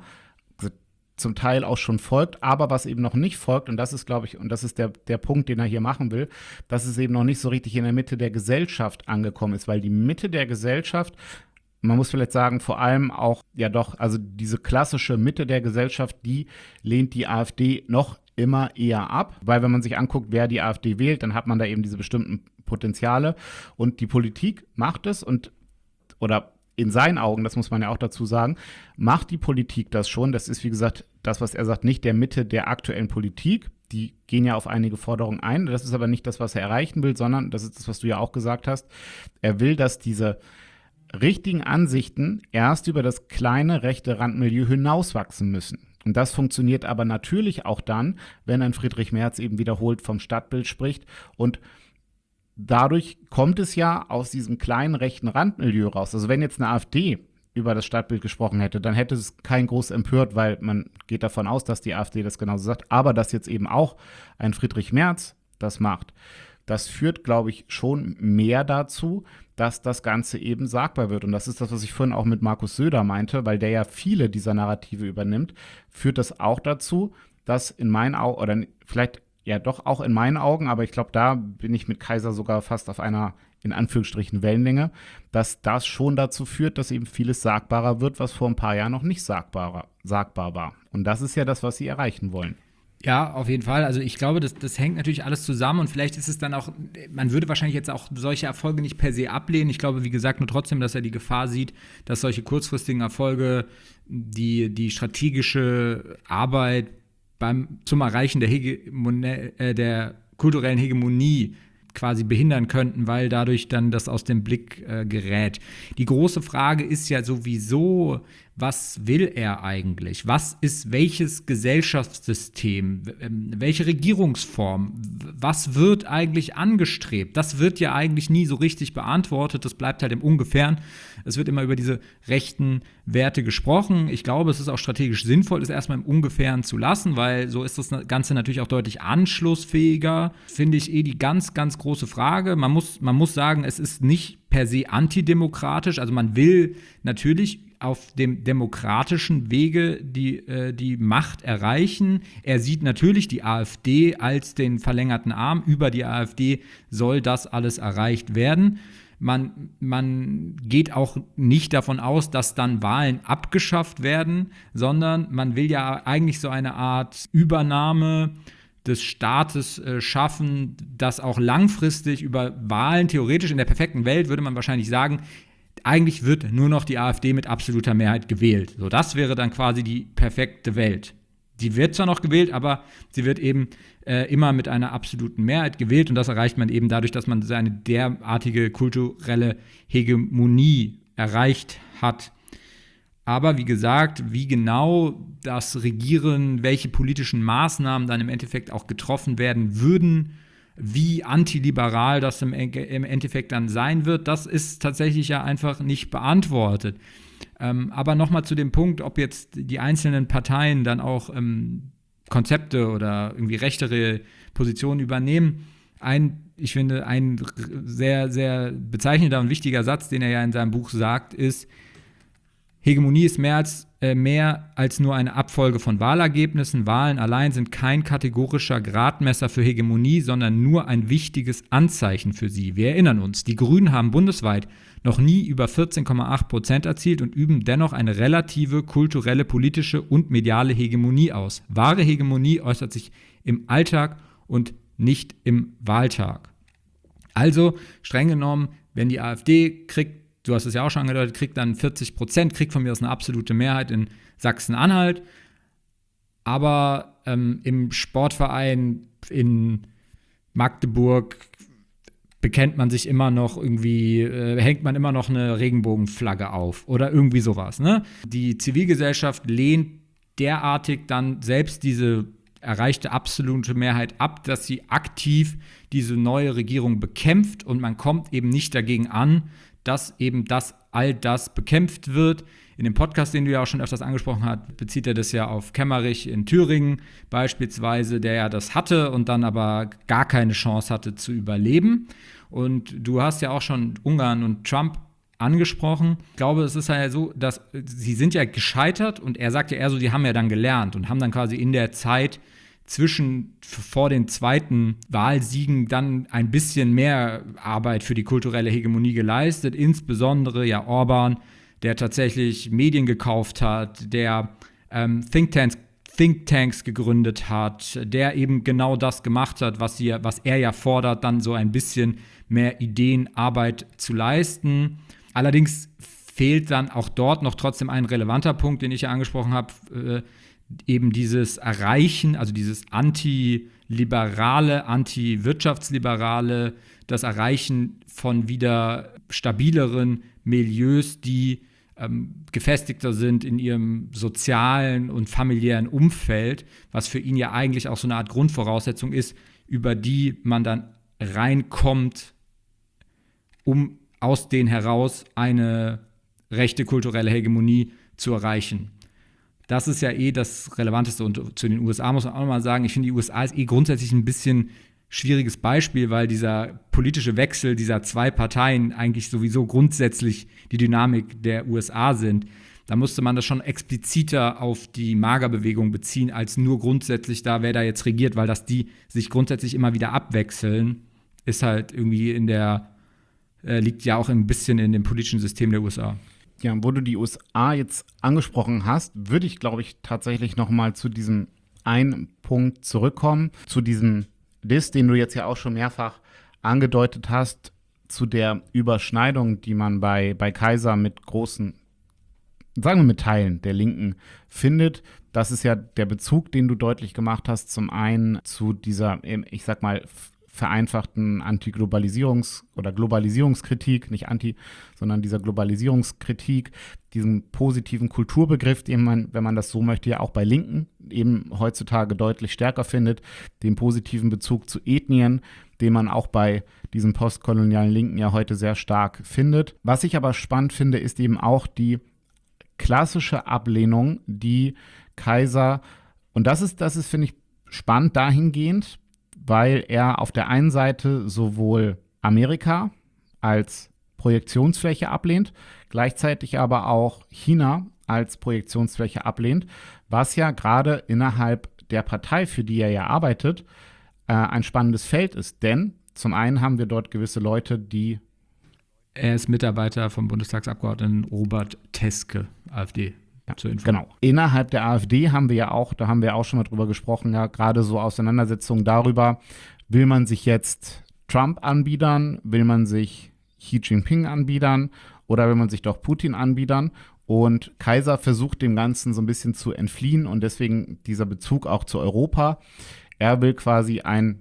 zum Teil auch schon folgt, aber was eben noch nicht folgt, und das ist, glaube ich, und das ist der, der Punkt, den er hier machen will, dass es eben noch nicht so richtig in der Mitte der Gesellschaft angekommen ist, weil die Mitte der Gesellschaft, man muss vielleicht sagen, vor allem auch, ja doch, also diese klassische Mitte der Gesellschaft, die lehnt die AfD noch immer eher ab, weil wenn man sich anguckt, wer die AfD wählt, dann hat man da eben diese bestimmten Potenziale und die Politik macht es und, oder in seinen Augen, das muss man ja auch dazu sagen, macht die Politik das schon. Das ist, wie gesagt, das, was er sagt, nicht der Mitte der aktuellen Politik. Die gehen ja auf einige Forderungen ein. Das ist aber nicht das, was er erreichen will, sondern das ist das, was du ja auch gesagt hast. Er will, dass diese richtigen Ansichten erst über das kleine rechte Randmilieu hinauswachsen müssen. Und das funktioniert aber natürlich auch dann, wenn ein Friedrich Merz eben wiederholt vom Stadtbild spricht und dadurch kommt es ja aus diesem kleinen rechten Randmilieu raus. Also wenn jetzt eine AfD über das Stadtbild gesprochen hätte, dann hätte es kein groß empört, weil man geht davon aus, dass die AfD das genauso sagt. Aber dass jetzt eben auch ein Friedrich Merz das macht, das führt, glaube ich, schon mehr dazu, dass das Ganze eben sagbar wird. Und das ist das, was ich vorhin auch mit Markus Söder meinte, weil der ja viele dieser Narrative übernimmt, führt das auch dazu, dass in meinen Augen, oder vielleicht ja doch auch in meinen Augen, aber ich glaube, da bin ich mit Kaiser sogar fast auf einer, in Anführungsstrichen, Wellenlänge, dass das schon dazu führt, dass eben vieles sagbarer wird, was vor ein paar Jahren noch nicht sagbarer, sagbar war. Und das ist ja das, was sie erreichen wollen. Ja, auf jeden Fall. Also ich glaube, das, das hängt natürlich alles zusammen und vielleicht ist es dann auch, man würde wahrscheinlich jetzt auch solche Erfolge nicht per se ablehnen. Ich glaube, wie gesagt, nur trotzdem, dass er die Gefahr sieht, dass solche kurzfristigen Erfolge die, die strategische Arbeit beim, zum Erreichen der, Hegemonie, äh, der kulturellen Hegemonie quasi behindern könnten, weil dadurch dann das aus dem Blick äh, gerät. Die große Frage ist ja sowieso, was will er eigentlich? Was ist welches Gesellschaftssystem? Welche Regierungsform? Was wird eigentlich angestrebt? Das wird ja eigentlich nie so richtig beantwortet. Das bleibt halt im Ungefähren. Es wird immer über diese rechten Werte gesprochen. Ich glaube, es ist auch strategisch sinnvoll, es erstmal im Ungefähren zu lassen, weil so ist das Ganze natürlich auch deutlich anschlussfähiger. Finde ich eh die ganz, ganz große Frage. Man muss, man muss sagen, es ist nicht per se antidemokratisch. Also man will natürlich auf dem demokratischen Wege die, äh, die Macht erreichen. Er sieht natürlich die AfD als den verlängerten Arm. Über die AfD soll das alles erreicht werden. Man, man geht auch nicht davon aus, dass dann Wahlen abgeschafft werden, sondern man will ja eigentlich so eine Art Übernahme des Staates äh, schaffen, das auch langfristig über Wahlen, theoretisch in der perfekten Welt würde man wahrscheinlich sagen, eigentlich wird nur noch die AfD mit absoluter Mehrheit gewählt. So, das wäre dann quasi die perfekte Welt. Die wird zwar noch gewählt, aber sie wird eben äh, immer mit einer absoluten Mehrheit gewählt und das erreicht man eben dadurch, dass man seine derartige kulturelle Hegemonie erreicht hat. Aber wie gesagt, wie genau das Regieren, welche politischen Maßnahmen dann im Endeffekt auch getroffen werden würden, wie antiliberal das im, im Endeffekt dann sein wird, das ist tatsächlich ja einfach nicht beantwortet. Ähm, aber nochmal zu dem Punkt, ob jetzt die einzelnen Parteien dann auch ähm, Konzepte oder irgendwie rechtere Positionen übernehmen. Ein, ich finde, ein sehr, sehr bezeichnender und wichtiger Satz, den er ja in seinem Buch sagt, ist, Hegemonie ist mehr als, äh, mehr als nur eine Abfolge von Wahlergebnissen. Wahlen allein sind kein kategorischer Gradmesser für Hegemonie, sondern nur ein wichtiges Anzeichen für sie. Wir erinnern uns, die Grünen haben bundesweit noch nie über vierzehn Komma acht Prozent erzielt und üben dennoch eine relative kulturelle, politische und mediale Hegemonie aus. Wahre Hegemonie äußert sich im Alltag und nicht im Wahltag. Also, streng genommen, wenn die AfD kriegt, du hast es ja auch schon angedeutet, kriegt dann vierzig Prozent, kriegt von mir aus eine absolute Mehrheit in Sachsen-Anhalt. Aber ähm, im Sportverein in Magdeburg bekennt man sich immer noch irgendwie, äh, hängt man immer noch eine Regenbogenflagge auf oder irgendwie sowas. Ne? Die Zivilgesellschaft lehnt derartig dann selbst diese erreichte absolute Mehrheit ab, dass sie aktiv diese neue Regierung bekämpft und man kommt eben nicht dagegen an, dass eben das, all das bekämpft wird. In dem Podcast, den du ja auch schon öfters angesprochen hast, bezieht er das ja auf Kemmerich in Thüringen beispielsweise, der ja das hatte und dann aber gar keine Chance hatte zu überleben. Und du hast ja auch schon Ungarn und Trump angesprochen. Ich glaube, es ist ja so, dass sie sind ja gescheitert und er sagt ja eher so, die haben ja dann gelernt und haben dann quasi in der Zeit zwischen vor den zweiten Wahlsiegen dann ein bisschen mehr Arbeit für die kulturelle Hegemonie geleistet, insbesondere ja Orban, der tatsächlich Medien gekauft hat, der ähm, Thinktanks, Thinktanks gegründet hat, der eben genau das gemacht hat, was, hier, was er ja fordert, dann so ein bisschen mehr Ideenarbeit zu leisten. Allerdings fehlt dann auch dort noch trotzdem ein relevanter Punkt, den ich ja angesprochen habe, äh, eben dieses Erreichen, also dieses antiliberale, antiwirtschaftsliberale, das Erreichen von wieder stabileren Milieus, die ähm, gefestigter sind in ihrem sozialen und familiären Umfeld, was für ihn ja eigentlich auch so eine Art Grundvoraussetzung ist, über die man dann reinkommt, um aus denen heraus eine rechte kulturelle Hegemonie zu erreichen. Das ist ja eh das Relevanteste und zu den U S A muss man auch nochmal sagen, ich finde, die U S A ist eh grundsätzlich ein bisschen schwieriges Beispiel, weil dieser politische Wechsel dieser zwei Parteien eigentlich sowieso grundsätzlich die Dynamik der U S A sind. Da musste man das schon expliziter auf die Magerbewegung beziehen, als nur grundsätzlich da, wer da jetzt regiert, weil das die sich grundsätzlich immer wieder abwechseln, ist halt irgendwie in der, äh, liegt ja auch ein bisschen in dem politischen System der U S A. Ja, wo du die U S A jetzt angesprochen hast, würde ich, glaube ich, tatsächlich noch mal zu diesem einen Punkt zurückkommen, zu diesem Diss, den du jetzt ja auch schon mehrfach angedeutet hast, zu der Überschneidung, die man bei, bei Kaiser mit großen, sagen wir mit Teilen der Linken findet. Das ist ja der Bezug, den du deutlich gemacht hast, zum einen zu dieser, ich sag mal, vereinfachten Antiglobalisierungs- oder Globalisierungskritik, nicht Anti, sondern dieser Globalisierungskritik, diesen positiven Kulturbegriff, den man, wenn man das so möchte, ja auch bei Linken eben heutzutage deutlich stärker findet, den positiven Bezug zu Ethnien, den man auch bei diesen postkolonialen Linken ja heute sehr stark findet. Was ich aber spannend finde, ist eben auch die klassische Ablehnung, die Kaiser, und das ist, das ist, finde ich, spannend dahingehend, weil er auf der einen Seite sowohl Amerika als Projektionsfläche ablehnt, gleichzeitig aber auch China als Projektionsfläche ablehnt, was ja gerade innerhalb der Partei, für die er ja arbeitet, äh, ein spannendes Feld ist. Denn zum einen haben wir dort gewisse Leute, die Er ist Mitarbeiter vom Bundestagsabgeordneten Robert Teske, AfD. Ja, zur Info. Genau. Innerhalb der AfD haben wir ja auch, da haben wir auch schon mal drüber gesprochen, ja, gerade so Auseinandersetzungen darüber, will man sich jetzt Trump anbiedern, will man sich Xi Jinping anbiedern oder will man sich doch Putin anbiedern? Und Kaiser versucht dem Ganzen so ein bisschen zu entfliehen und deswegen dieser Bezug auch zu Europa. Er will quasi ein,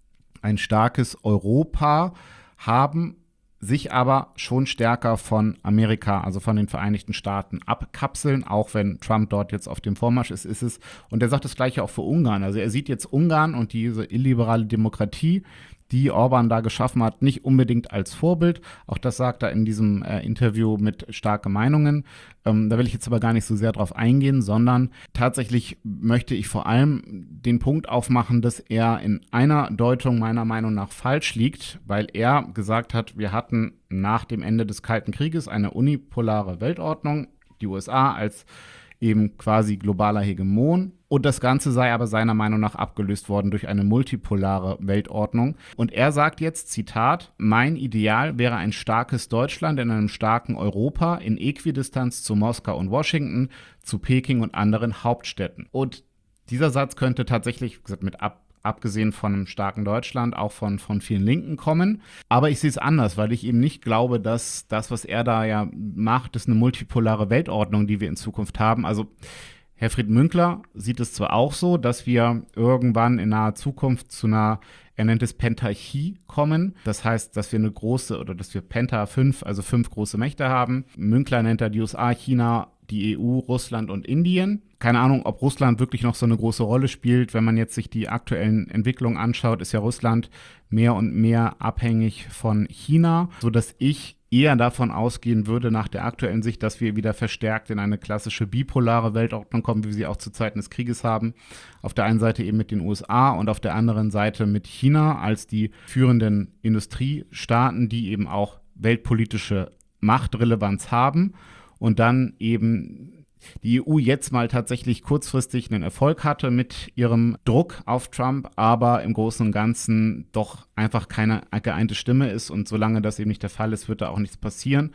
ein starkes Europa haben, sich aber schon stärker von Amerika, also von den Vereinigten Staaten abkapseln, auch wenn Trump dort jetzt auf dem Vormarsch ist, ist es. Und er sagt das Gleiche auch für Ungarn. Also er sieht jetzt Ungarn und diese illiberale Demokratie, die Orban da geschaffen hat, nicht unbedingt als Vorbild. Auch das sagt er in diesem äh, Interview mit Starke Meinungen. Ähm, da will ich jetzt aber gar nicht so sehr drauf eingehen, sondern tatsächlich möchte ich vor allem den Punkt aufmachen, dass er in einer Deutung meiner Meinung nach falsch liegt, weil er gesagt hat, wir hatten nach dem Ende des Kalten Krieges eine unipolare Weltordnung, die U S A als eben quasi globaler Hegemon. Und das Ganze sei aber seiner Meinung nach abgelöst worden durch eine multipolare Weltordnung. Und er sagt jetzt, Zitat, mein Ideal wäre ein starkes Deutschland in einem starken Europa in Äquidistanz zu Moskau und Washington, zu Peking und anderen Hauptstädten. Und dieser Satz könnte tatsächlich, wie gesagt, mit ab abgesehen von einem starken Deutschland, auch von, von vielen Linken kommen. Aber ich sehe es anders, weil ich eben nicht glaube, dass das, was er da ja macht, ist eine multipolare Weltordnung, die wir in Zukunft haben. Also Herfried Münkler sieht es zwar auch so, dass wir irgendwann in naher Zukunft zu einer, er nennt es Pentarchie, kommen. Das heißt, dass wir eine große, oder dass wir Penta fünf, also fünf große Mächte haben. Münkler nennt er die U S A, China, die E U, Russland und Indien. Keine Ahnung, ob Russland wirklich noch so eine große Rolle spielt. Wenn man jetzt sich die aktuellen Entwicklungen anschaut, ist ja Russland mehr und mehr abhängig von China, sodass ich eher davon ausgehen würde, nach der aktuellen Sicht, dass wir wieder verstärkt in eine klassische bipolare Weltordnung kommen, wie wir sie auch zu Zeiten des Krieges haben. Auf der einen Seite eben mit den U S A und auf der anderen Seite mit China als die führenden Industriestaaten, die eben auch weltpolitische Machtrelevanz haben. Und dann eben die E U jetzt mal tatsächlich kurzfristig einen Erfolg hatte mit ihrem Druck auf Trump, aber im Großen und Ganzen doch einfach keine geeinte Stimme ist. Und solange das eben nicht der Fall ist, wird da auch nichts passieren.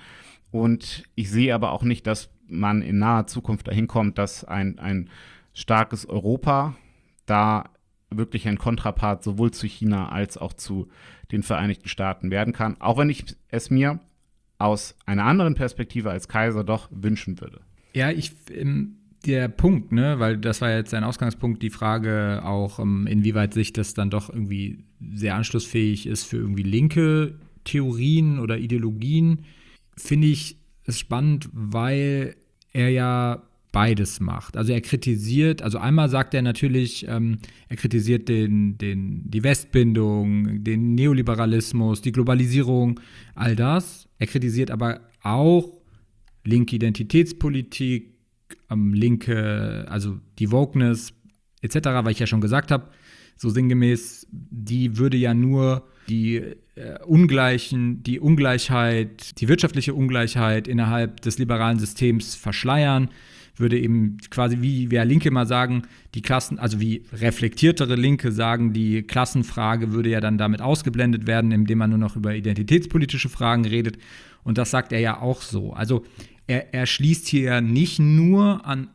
Und ich sehe aber auch nicht, dass man in naher Zukunft dahin kommt, dass ein, ein starkes Europa da wirklich ein Kontrapart sowohl zu China als auch zu den Vereinigten Staaten werden kann. Auch wenn ich es mir aus einer anderen Perspektive als Kaiser doch wünschen würde. Ja, ich, ähm, der Punkt, ne, weil das war jetzt sein Ausgangspunkt, die Frage auch, ähm, inwieweit sich das dann doch irgendwie sehr anschlussfähig ist für irgendwie linke Theorien oder Ideologien, finde ich es spannend, weil er ja beides macht. Also er kritisiert, also einmal sagt er natürlich, ähm, er kritisiert den, den, die Westbindung, den Neoliberalismus, die Globalisierung, all das. Er kritisiert aber auch linke Identitätspolitik, ähm, linke, also die Wokeness et cetera, weil ich ja schon gesagt habe, so sinngemäß, die würde ja nur die äh, Ungleichen, die Ungleichheit, die wirtschaftliche Ungleichheit innerhalb des liberalen Systems verschleiern, würde eben quasi, wie wir Linke mal sagen, die Klassen, also wie reflektiertere Linke sagen, die Klassenfrage würde ja dann damit ausgeblendet werden, indem man nur noch über identitätspolitische Fragen redet. Und das sagt er ja auch so. Also er, er schließt hier ja nicht nur an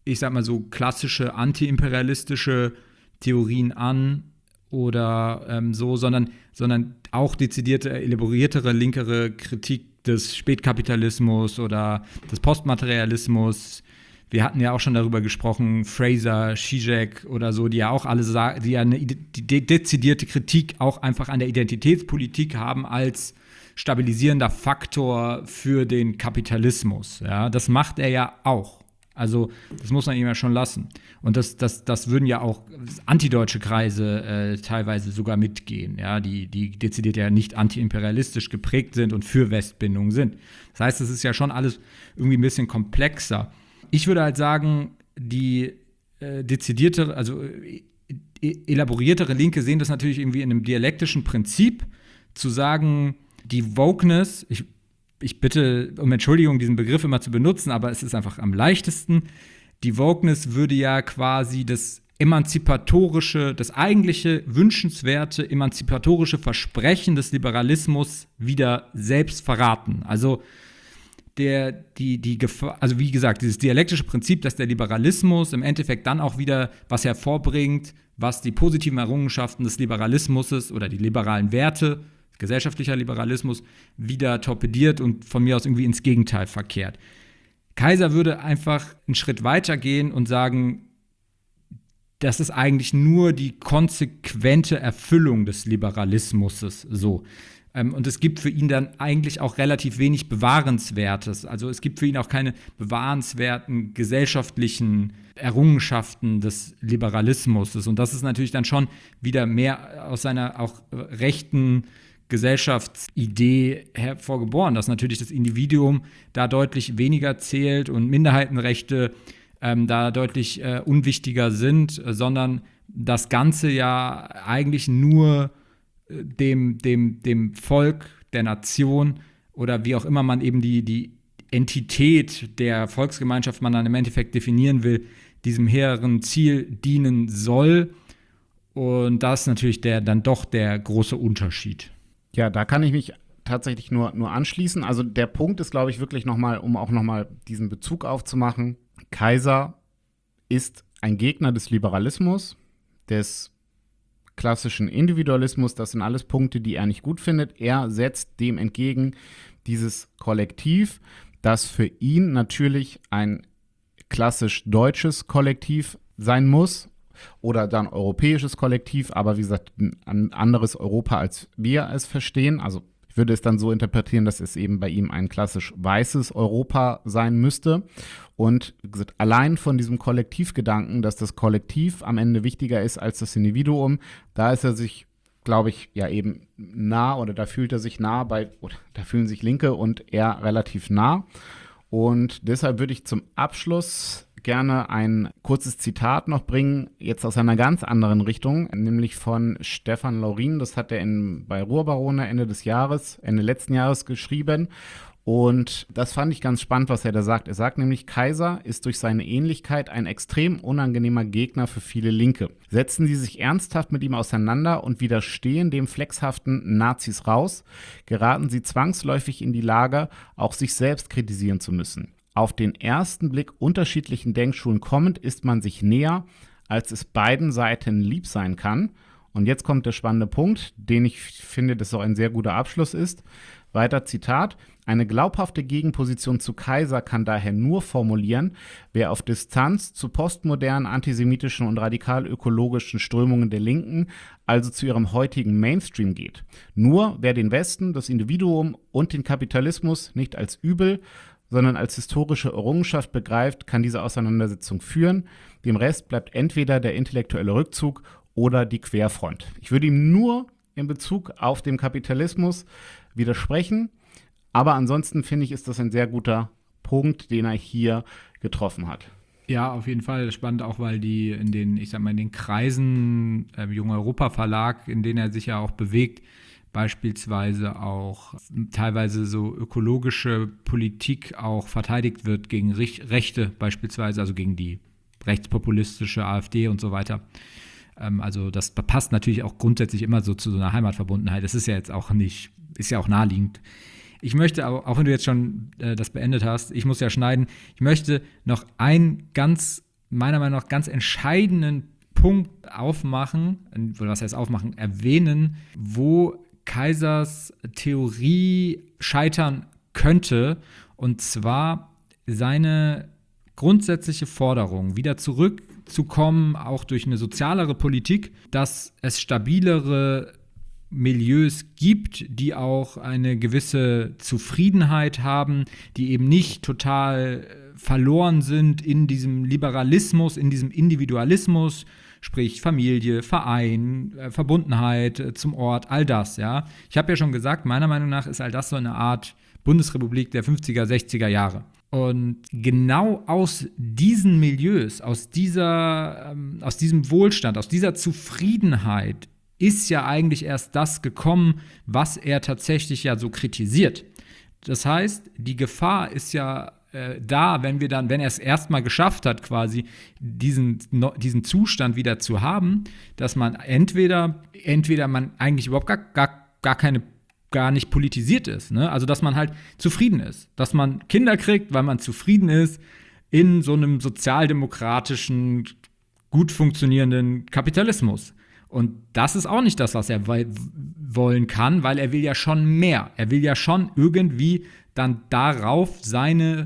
ich sag mal so, klassische antiimperialistische Theorien an oder ähm, so, sondern, sondern auch dezidierte, elaboriertere, linkere Kritik des Spätkapitalismus oder des Postmaterialismus. Wir hatten ja auch schon darüber gesprochen, Fraser, Zizek oder so, die ja auch alle sagen, die ja eine die de- dezidierte Kritik auch einfach an der Identitätspolitik haben als stabilisierender Faktor für den Kapitalismus. Ja, das macht er ja auch. Also das muss man ihm ja schon lassen. Und das, das, das würden ja auch antideutsche Kreise äh, teilweise sogar mitgehen, ja, die, die dezidiert ja nicht antiimperialistisch geprägt sind und für Westbindung sind. Das heißt, es ist ja schon alles irgendwie ein bisschen komplexer. Ich würde halt sagen, die äh, dezidierte, also äh, elaboriertere Linke sehen das natürlich irgendwie in einem dialektischen Prinzip, zu sagen, die Wokeness, ich Ich bitte um Entschuldigung, diesen Begriff immer zu benutzen, aber es ist einfach am leichtesten. Die Wokeness würde ja quasi das emanzipatorische, das eigentliche wünschenswerte emanzipatorische Versprechen des Liberalismus wieder selbst verraten. Also der, die, die Gefahr, also wie gesagt, dieses dialektische Prinzip, dass der Liberalismus im Endeffekt dann auch wieder was hervorbringt, was die positiven Errungenschaften des Liberalismus oder die liberalen Werte, gesellschaftlicher Liberalismus, wieder torpediert und von mir aus irgendwie ins Gegenteil verkehrt. Kaiser würde einfach einen Schritt weiter gehen und sagen, das ist eigentlich nur die konsequente Erfüllung des Liberalismus so. Ähm, und es gibt für ihn dann eigentlich auch relativ wenig Bewahrenswertes. Also es gibt für ihn auch keine bewahrenswerten gesellschaftlichen Errungenschaften des Liberalismus. Und das ist natürlich dann schon wieder mehr aus seiner auch rechten Gesellschaftsidee hervorgeboren, dass natürlich das Individuum da deutlich weniger zählt und Minderheitenrechte ähm, da deutlich äh, unwichtiger sind, äh, sondern das Ganze ja eigentlich nur äh, dem, dem, dem Volk, der Nation oder wie auch immer man eben die, die Entität der Volksgemeinschaft man dann im Endeffekt definieren will, diesem hehren Ziel dienen soll. Und das ist natürlich der, dann doch der große Unterschied. Ja, da kann ich mich tatsächlich nur, nur anschließen. Also der Punkt ist, glaube ich, wirklich nochmal, um auch nochmal diesen Bezug aufzumachen, Kaiser ist ein Gegner des Liberalismus, des klassischen Individualismus. Das sind alles Punkte, die er nicht gut findet. Er setzt dem entgegen dieses Kollektiv, das für ihn natürlich ein klassisch deutsches Kollektiv sein muss. Oder dann europäisches Kollektiv, aber wie gesagt, ein anderes Europa, als wir es verstehen. Also ich würde es dann so interpretieren, dass es eben bei ihm ein klassisch weißes Europa sein müsste. Und wie gesagt, allein von diesem Kollektivgedanken, dass das Kollektiv am Ende wichtiger ist als das Individuum, da ist er sich, glaube ich, ja eben nah oder da fühlt er sich nah bei, oder da fühlen sich Linke und er relativ nah. Und deshalb würde ich zum Abschluss gerne ein kurzes Zitat noch bringen, jetzt aus einer ganz anderen Richtung, nämlich von Stefan Laurin. Das hat er in, bei Ruhrbarone Ende des Jahres, Ende letzten Jahres geschrieben. Und das fand ich ganz spannend, was er da sagt. Er sagt nämlich, Kaiser ist durch seine Ähnlichkeit ein extrem unangenehmer Gegner für viele Linke. Setzen sie sich ernsthaft mit ihm auseinander und widerstehen dem flexhaften Nazis raus, geraten sie zwangsläufig in die Lage, auch sich selbst kritisieren zu müssen. Auf den ersten Blick unterschiedlichen Denkschulen kommend ist man sich näher, als es beiden Seiten lieb sein kann. Und jetzt kommt der spannende Punkt, den ich finde, dass auch ein sehr guter Abschluss ist. Weiter Zitat: Eine glaubhafte Gegenposition zu Kaiser kann daher nur formulieren, wer auf Distanz zu postmodernen, antisemitischen und radikal-ökologischen Strömungen der Linken, also zu ihrem heutigen Mainstream geht. Nur wer den Westen, das Individuum und den Kapitalismus nicht als Übel, sondern als historische Errungenschaft begreift, kann diese Auseinandersetzung führen. Dem Rest bleibt entweder der intellektuelle Rückzug oder die Querfront. Ich würde ihm nur in Bezug auf den Kapitalismus widersprechen, aber ansonsten finde ich, ist das ein sehr guter Punkt, den er hier getroffen hat. Ja, auf jeden Fall spannend, auch weil die in den, ich sag mal, in den Kreisen, äh, Junge Europa Verlag, in denen er sich ja auch bewegt, beispielsweise auch teilweise so ökologische Politik auch verteidigt wird gegen Rech- Rechte beispielsweise, also gegen die rechtspopulistische AfD und so weiter. Ähm, also das passt natürlich auch grundsätzlich immer so zu so einer Heimatverbundenheit. Das ist ja jetzt auch nicht, ist ja auch naheliegend. Ich möchte, aber, auch wenn du jetzt schon äh, das beendet hast, ich muss ja schneiden, ich möchte noch ein ganz meiner Meinung nach ganz entscheidenden Punkt aufmachen, oder was heißt aufmachen, erwähnen, wo Kaisers Theorie scheitern könnte, und zwar seine grundsätzliche Forderung, wieder zurückzukommen, auch durch eine sozialere Politik, dass es stabilere Milieus gibt, die auch eine gewisse Zufriedenheit haben, die eben nicht total verloren sind in diesem Liberalismus, in diesem Individualismus, sprich Familie, Verein, äh, Verbundenheit äh, zum Ort, all das, ja. Ich habe ja schon gesagt, meiner Meinung nach ist all das so eine Art Bundesrepublik der fünfziger, sechziger Jahre. Und genau aus diesen Milieus, aus dieser, ähm, aus diesem Wohlstand, aus dieser Zufriedenheit ist ja eigentlich erst das gekommen, was er tatsächlich ja so kritisiert. Das heißt, die Gefahr ist ja äh, da, wenn wir dann, wenn er es erstmal geschafft hat, quasi diesen, no, diesen Zustand wieder zu haben, dass man entweder, entweder man eigentlich überhaupt gar, gar, gar keine gar nicht politisiert ist, ne? Also dass man halt zufrieden ist, dass man Kinder kriegt, weil man zufrieden ist in so einem sozialdemokratischen, gut funktionierenden Kapitalismus. Und das ist auch nicht das, was er wollen kann, weil er will ja schon mehr. Er will ja schon irgendwie dann darauf seine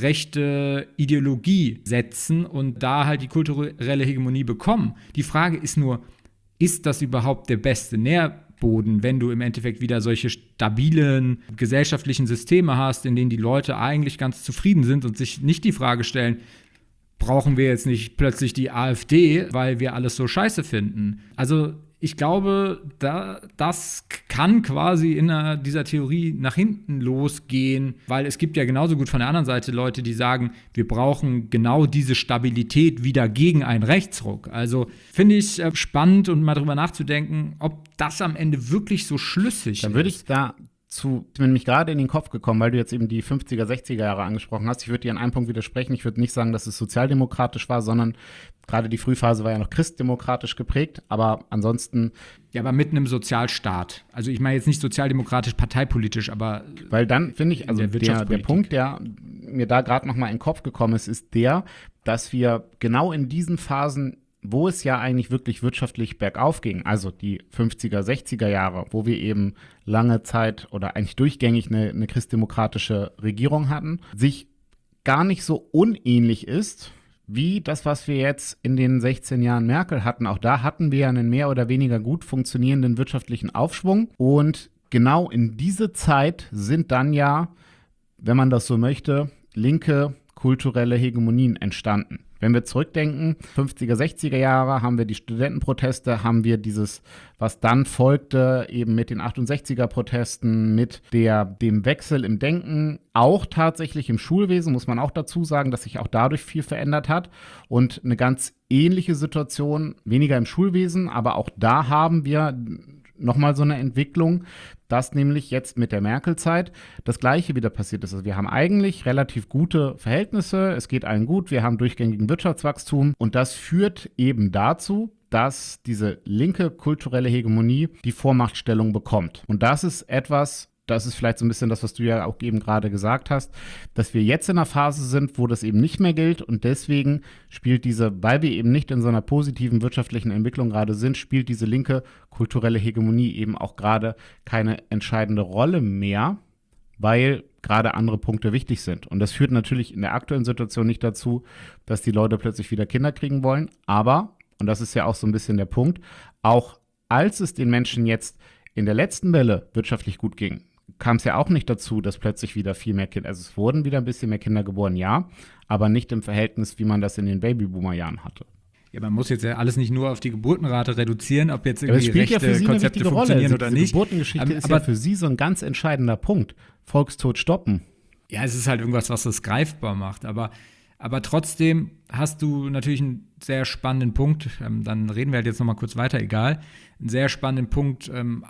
rechte Ideologie setzen und da halt die kulturelle Hegemonie bekommen. Die Frage ist nur, ist das überhaupt der beste Nährboden, wenn du im Endeffekt wieder solche stabilen gesellschaftlichen Systeme hast, in denen die Leute eigentlich ganz zufrieden sind und sich nicht die Frage stellen, brauchen wir jetzt nicht plötzlich die AfD, weil wir alles so scheiße finden. Also ich glaube, da, das kann quasi in einer, dieser Theorie nach hinten losgehen, weil es gibt ja genauso gut von der anderen Seite Leute, die sagen, wir brauchen genau diese Stabilität wieder gegen einen Rechtsruck. Also finde ich äh, spannend und mal drüber nachzudenken, ob das am Ende wirklich so schlüssig ist. Dann würde ich da zu, ist mir nämlich gerade in den Kopf gekommen, weil du jetzt eben die fünfziger, sechziger Jahre angesprochen hast. Ich würde dir an einem Punkt widersprechen. Ich würde nicht sagen, dass es sozialdemokratisch war, sondern gerade die Frühphase war ja noch christdemokratisch geprägt. Aber ansonsten. Ja, aber mit einem Sozialstaat. Also ich meine jetzt nicht sozialdemokratisch, parteipolitisch, aber. Weil dann finde ich, also der, der, der Punkt, der mir da gerade noch mal in den Kopf gekommen ist, ist der, dass wir genau in diesen Phasen, wo es ja eigentlich wirklich wirtschaftlich bergauf ging, also die fünfziger, sechziger Jahre, wo wir eben lange Zeit oder eigentlich durchgängig eine, eine christdemokratische Regierung hatten, sich gar nicht so unähnlich ist wie das, was wir jetzt in den sechzehn Jahren Merkel hatten. Auch da hatten wir einen mehr oder weniger gut funktionierenden wirtschaftlichen Aufschwung. Und genau in diese Zeit sind dann ja, wenn man das so möchte, linke kulturelle Hegemonien entstanden. Wenn wir zurückdenken, fünfziger, sechziger Jahre, haben wir die Studentenproteste, haben wir dieses, was dann folgte, eben mit den achtundsechziger-Protesten, mit der, dem Wechsel im Denken, auch tatsächlich im Schulwesen, muss man auch dazu sagen, dass sich auch dadurch viel verändert hat. Und eine ganz ähnliche Situation, weniger im Schulwesen, aber auch da haben wir nochmal so eine Entwicklung, dass nämlich jetzt mit der Merkel-Zeit das Gleiche wieder passiert ist. Also wir haben eigentlich relativ gute Verhältnisse, es geht allen gut, wir haben durchgängigen Wirtschaftswachstum und das führt eben dazu, dass diese linke kulturelle Hegemonie die Vormachtstellung bekommt. Und das ist etwas, das ist vielleicht so ein bisschen das, was du ja auch eben gerade gesagt hast, dass wir jetzt in einer Phase sind, wo das eben nicht mehr gilt und deswegen spielt diese, weil wir eben nicht in so einer positiven wirtschaftlichen Entwicklung gerade sind, spielt diese linke kulturelle Hegemonie eben auch gerade keine entscheidende Rolle mehr, weil gerade andere Punkte wichtig sind. Und das führt natürlich in der aktuellen Situation nicht dazu, dass die Leute plötzlich wieder Kinder kriegen wollen, aber, und das ist ja auch so ein bisschen der Punkt, auch als es den Menschen jetzt in der letzten Welle wirtschaftlich gut ging, kam es ja auch nicht dazu, dass plötzlich wieder viel mehr Kinder, also es wurden wieder ein bisschen mehr Kinder geboren, ja, aber nicht im Verhältnis, wie man das in den Babyboomer-Jahren hatte. Ja, man muss jetzt ja alles nicht nur auf die Geburtenrate reduzieren, ob jetzt Ja, aber es irgendwie spielt ja rechte für Sie eine Konzepte wichtige Rolle. funktionieren Also oder diese nicht. Geburtengeschichte Ähm, ist aber ja für Sie so ein ganz entscheidender Punkt. Volkstod stoppen. Ja, es ist halt irgendwas, was das greifbar macht. Aber, aber trotzdem hast du natürlich einen sehr spannenden Punkt, ähm, dann reden wir halt jetzt noch mal kurz weiter, egal, einen sehr spannenden Punkt ähm,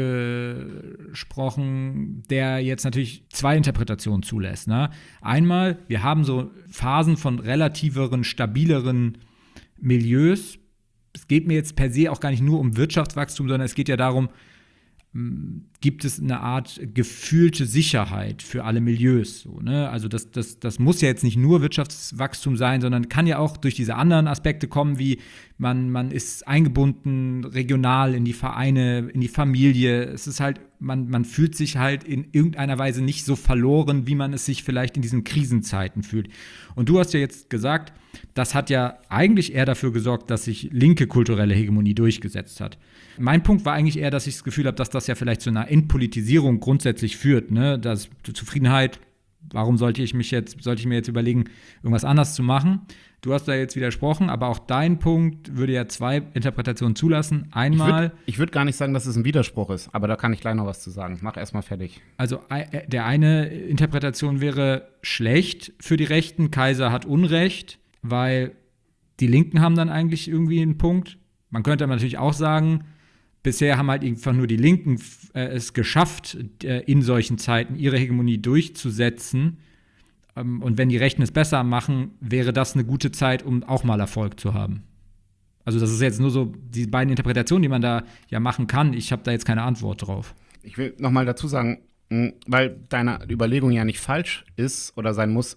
angesprochen, der jetzt natürlich zwei Interpretationen zulässt. Ne? Einmal, wir haben so Phasen von relativeren, stabileren Milieus. Es geht mir jetzt per se auch gar nicht nur um Wirtschaftswachstum, sondern es geht ja darum, gibt es eine Art gefühlte Sicherheit für alle Milieus. So, ne? Also das, das, das muss ja jetzt nicht nur Wirtschaftswachstum sein, sondern kann ja auch durch diese anderen Aspekte kommen, wie man, man ist eingebunden regional in die Vereine, in die Familie. Es ist halt, man, man fühlt sich halt in irgendeiner Weise nicht so verloren, wie man es sich vielleicht in diesen Krisenzeiten fühlt. Und du hast ja jetzt gesagt, das hat ja eigentlich eher dafür gesorgt, dass sich linke kulturelle Hegemonie durchgesetzt hat. Mein Punkt war eigentlich eher, dass ich das Gefühl habe, dass das ja vielleicht zu einer Entpolitisierung grundsätzlich führt, ne? Das Zufriedenheit, warum sollte ich mich jetzt, sollte ich mir jetzt überlegen, irgendwas anders zu machen? Du hast da jetzt widersprochen, aber auch dein Punkt würde ja zwei Interpretationen zulassen. Einmal. Ich würde ich würd gar nicht sagen, dass es ein Widerspruch ist, aber da kann ich gleich noch was zu sagen. Mach erst mal fertig. Also der eine Interpretation wäre schlecht für die Rechten, Kaiser hat Unrecht, weil die Linken haben dann eigentlich irgendwie einen Punkt. Man könnte aber natürlich auch sagen, bisher haben halt einfach nur die Linken äh, es geschafft, äh, in solchen Zeiten ihre Hegemonie durchzusetzen. Ähm, und wenn die Rechten es besser machen, wäre das eine gute Zeit, um auch mal Erfolg zu haben. Also das ist jetzt nur so die beiden Interpretationen, die man da ja machen kann. Ich habe da jetzt keine Antwort drauf. Ich will noch mal dazu sagen, weil deine Überlegung ja nicht falsch ist oder sein muss,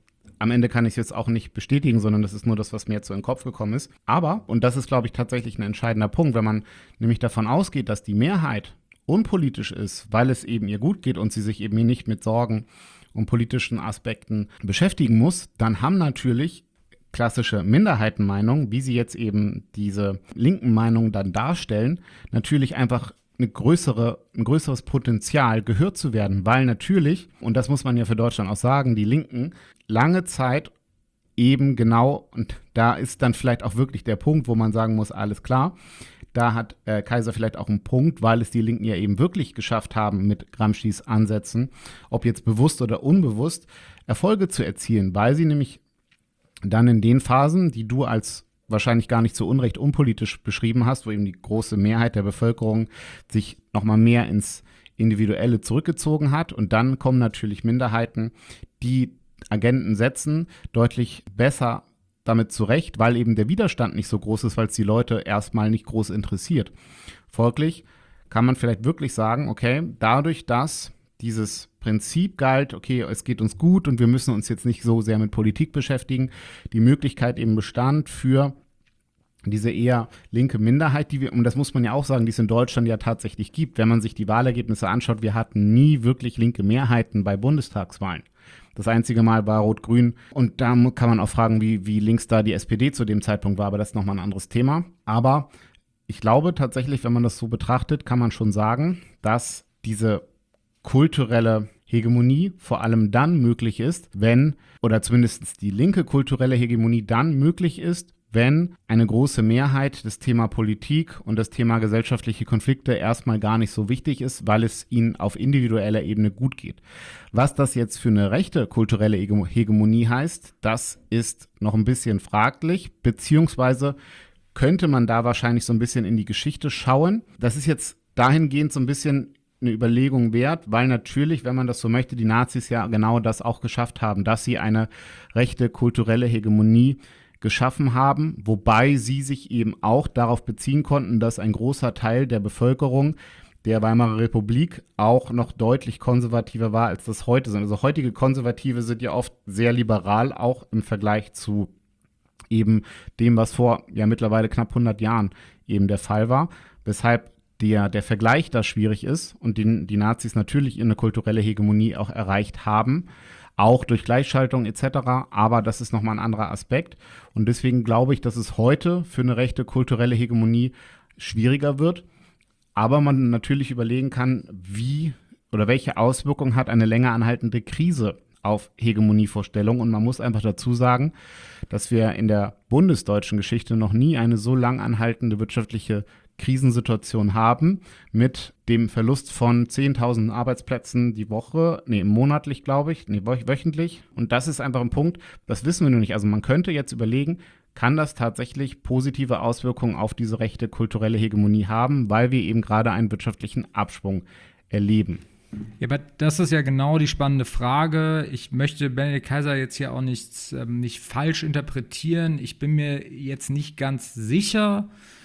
am Ende kann ich es jetzt auch nicht bestätigen, sondern das ist nur das, was mir jetzt so in den Kopf gekommen ist. Aber, und das ist, glaube ich, tatsächlich ein entscheidender Punkt, wenn man nämlich davon ausgeht, dass die Mehrheit unpolitisch ist, weil es eben ihr gut geht und sie sich eben nicht mit Sorgen und politischen Aspekten beschäftigen muss, dann haben natürlich klassische Minderheitenmeinungen, wie sie jetzt eben diese linken Meinungen dann darstellen, natürlich einfach eine größere, ein größeres Potenzial, gehört zu werden, weil natürlich, und das muss man ja für Deutschland auch sagen, die Linken lange Zeit eben genau, und da ist dann vielleicht auch wirklich der Punkt, wo man sagen muss, alles klar, da hat äh, Kaiser vielleicht auch einen Punkt, weil es die Linken ja eben wirklich geschafft haben, mit Gramscis Ansätzen, ob jetzt bewusst oder unbewusst, Erfolge zu erzielen, weil sie nämlich dann in den Phasen, die du als wahrscheinlich gar nicht so unrecht unpolitisch beschrieben hast, wo eben die große Mehrheit der Bevölkerung sich nochmal mehr ins Individuelle zurückgezogen hat. Und dann kommen natürlich Minderheiten, die Agenten setzen, deutlich besser damit zurecht, weil eben der Widerstand nicht so groß ist, weil es die Leute erstmal nicht groß interessiert. Folglich kann man vielleicht wirklich sagen, okay, dadurch, dass dieses Prinzip galt, okay, es geht uns gut und wir müssen uns jetzt nicht so sehr mit Politik beschäftigen, die Möglichkeit eben bestand für diese eher linke Minderheit, die wir, und das muss man ja auch sagen, die es in Deutschland ja tatsächlich gibt. Wenn man sich die Wahlergebnisse anschaut, wir hatten nie wirklich linke Mehrheiten bei Bundestagswahlen. Das einzige Mal war Rot-Grün. Und da kann man auch fragen, wie, wie links da die S P D zu dem Zeitpunkt war, aber das ist nochmal ein anderes Thema. Aber ich glaube tatsächlich, wenn man das so betrachtet, kann man schon sagen, dass diese kulturelle Hegemonie vor allem dann möglich ist, wenn, oder zumindest die linke kulturelle Hegemonie dann möglich ist, wenn eine große Mehrheit das Thema Politik und das Thema gesellschaftliche Konflikte erstmal gar nicht so wichtig ist, weil es ihnen auf individueller Ebene gut geht. Was das jetzt für eine rechte kulturelle Hegemonie heißt, das ist noch ein bisschen fraglich, beziehungsweise könnte man da wahrscheinlich so ein bisschen in die Geschichte schauen. Das ist jetzt dahingehend so ein bisschen eine Überlegung wert, weil natürlich, wenn man das so möchte, die Nazis ja genau das auch geschafft haben, dass sie eine rechte kulturelle Hegemonie geschaffen haben, wobei sie sich eben auch darauf beziehen konnten, dass ein großer Teil der Bevölkerung der Weimarer Republik auch noch deutlich konservativer war, als das heute sind. Also heutige Konservative sind ja oft sehr liberal, auch im Vergleich zu eben dem, was vor ja mittlerweile knapp hundert Jahren eben der Fall war, weshalb der, der Vergleich da schwierig ist und die, die Nazis natürlich eine kulturelle Hegemonie auch erreicht haben, auch durch Gleichschaltung et cetera, aber das ist nochmal ein anderer Aspekt. Und deswegen glaube ich, dass es heute für eine rechte kulturelle Hegemonie schwieriger wird, aber man natürlich überlegen kann, wie oder welche Auswirkungen hat eine länger anhaltende Krise auf Hegemonievorstellungen. Und man muss einfach dazu sagen, dass wir in der bundesdeutschen Geschichte noch nie eine so lang anhaltende wirtschaftliche Krisensituation haben, mit dem Verlust von zehntausend Arbeitsplätzen die Woche, nee, monatlich, glaube ich, nee, wöchentlich. Und das ist einfach ein Punkt, das wissen wir noch nicht. Also man könnte jetzt überlegen, kann das tatsächlich positive Auswirkungen auf diese rechte kulturelle Hegemonie haben, weil wir eben gerade einen wirtschaftlichen Abschwung erleben. Ja, aber das ist ja genau die spannende Frage. Ich möchte Benedikt Kaiser jetzt hier auch nicht, ähm, nicht falsch interpretieren. Ich bin mir jetzt nicht ganz sicher,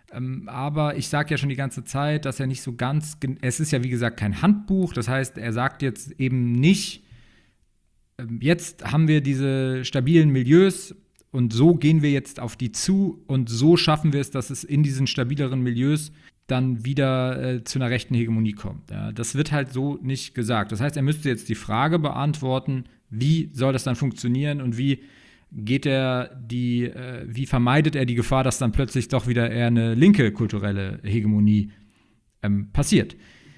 Ähm, aber ich sage ja schon die ganze Zeit, dass er nicht so ganz, es ist ja wie gesagt kein Handbuch, das heißt, er sagt jetzt eben nicht, ähm, jetzt haben wir diese stabilen Milieus und so gehen wir jetzt auf die zu und so schaffen wir es, dass es in diesen stabileren Milieus dann wieder äh, zu einer rechten Hegemonie kommt. Ja, das wird halt so nicht gesagt. Das heißt, er müsste jetzt die Frage beantworten, wie soll das dann funktionieren und wie geht er die, äh, wie vermeidet er die Gefahr, dass dann plötzlich doch wieder eher eine linke kulturelle Hegemonie ähm, passiert.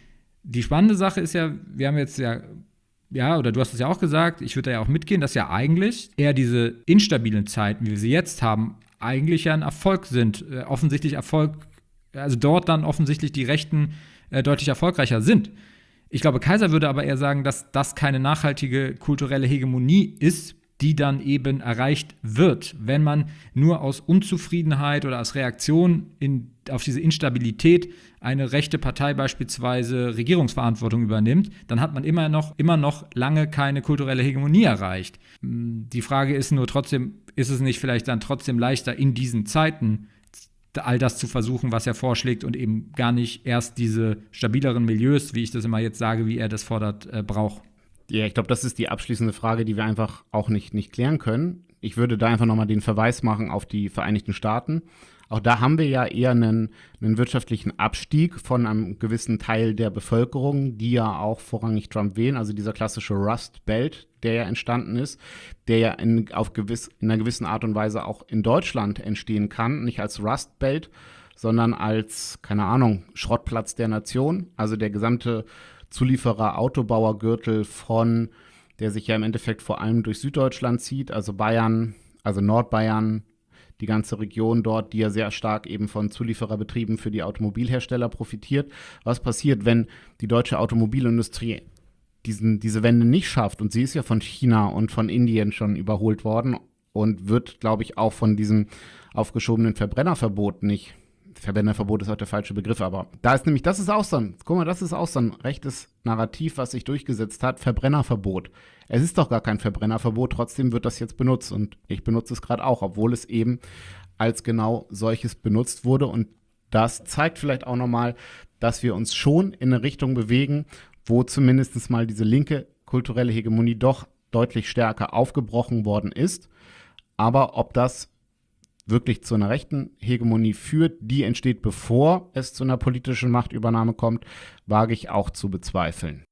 Die spannende Sache ist ja, wir haben jetzt ja, ja, oder du hast es ja auch gesagt, ich würde da ja auch mitgehen, dass ja eigentlich eher diese instabilen Zeiten, wie wir sie jetzt haben, eigentlich ja ein Erfolg sind, äh, offensichtlich Erfolg, also dort dann offensichtlich die Rechten äh, deutlich erfolgreicher sind. Ich glaube, Kaiser würde aber eher sagen, dass das keine nachhaltige kulturelle Hegemonie ist, die dann eben erreicht wird, wenn man nur aus Unzufriedenheit oder aus Reaktion in, auf diese Instabilität eine rechte Partei beispielsweise Regierungsverantwortung übernimmt, dann hat man immer noch, immer noch lange keine kulturelle Hegemonie erreicht. Die Frage ist nur trotzdem, ist es nicht vielleicht dann trotzdem leichter in diesen Zeiten all das zu versuchen, was er vorschlägt und eben gar nicht erst diese stabileren Milieus, wie ich das immer jetzt sage, wie er das fordert, äh, braucht? Ja, ich glaube, das ist die abschließende Frage, die wir einfach auch nicht, nicht klären können. Ich würde da einfach nochmal den Verweis machen auf die Vereinigten Staaten. Auch da haben wir ja eher einen, einen wirtschaftlichen Abstieg von einem gewissen Teil der Bevölkerung, die ja auch vorrangig Trump wählen, also dieser klassische Rust Belt, der ja entstanden ist, der ja in, auf gewiss, in einer gewissen Art und Weise auch in Deutschland entstehen kann, nicht als Rust Belt, sondern als, keine Ahnung, Schrottplatz der Nation, also der gesamte Zulieferer, Autobauergürtel von, der sich ja im Endeffekt vor allem durch Süddeutschland zieht, also Bayern, also Nordbayern, die ganze Region dort, die ja sehr stark eben von Zuliefererbetrieben für die Automobilhersteller profitiert. Was passiert, wenn die deutsche Automobilindustrie diesen, diese Wende nicht schafft? Und sie ist ja von China und von Indien schon überholt worden und wird, glaube ich, auch von diesem aufgeschobenen Verbrennerverbot nicht. Verbrennerverbot ist auch der falsche Begriff, aber da ist nämlich, das ist auch so ein, guck mal, das ist auch so ein rechtes Narrativ, was sich durchgesetzt hat, Verbrennerverbot. Es ist doch gar kein Verbrennerverbot, trotzdem wird das jetzt benutzt und ich benutze es gerade auch, obwohl es eben als genau solches benutzt wurde und das zeigt vielleicht auch nochmal, dass wir uns schon in eine Richtung bewegen, wo zumindest mal diese linke kulturelle Hegemonie doch deutlich stärker aufgebrochen worden ist, aber ob das wirklich zu einer rechten Hegemonie führt, die entsteht, bevor es zu einer politischen Machtübernahme kommt, wage ich auch zu bezweifeln.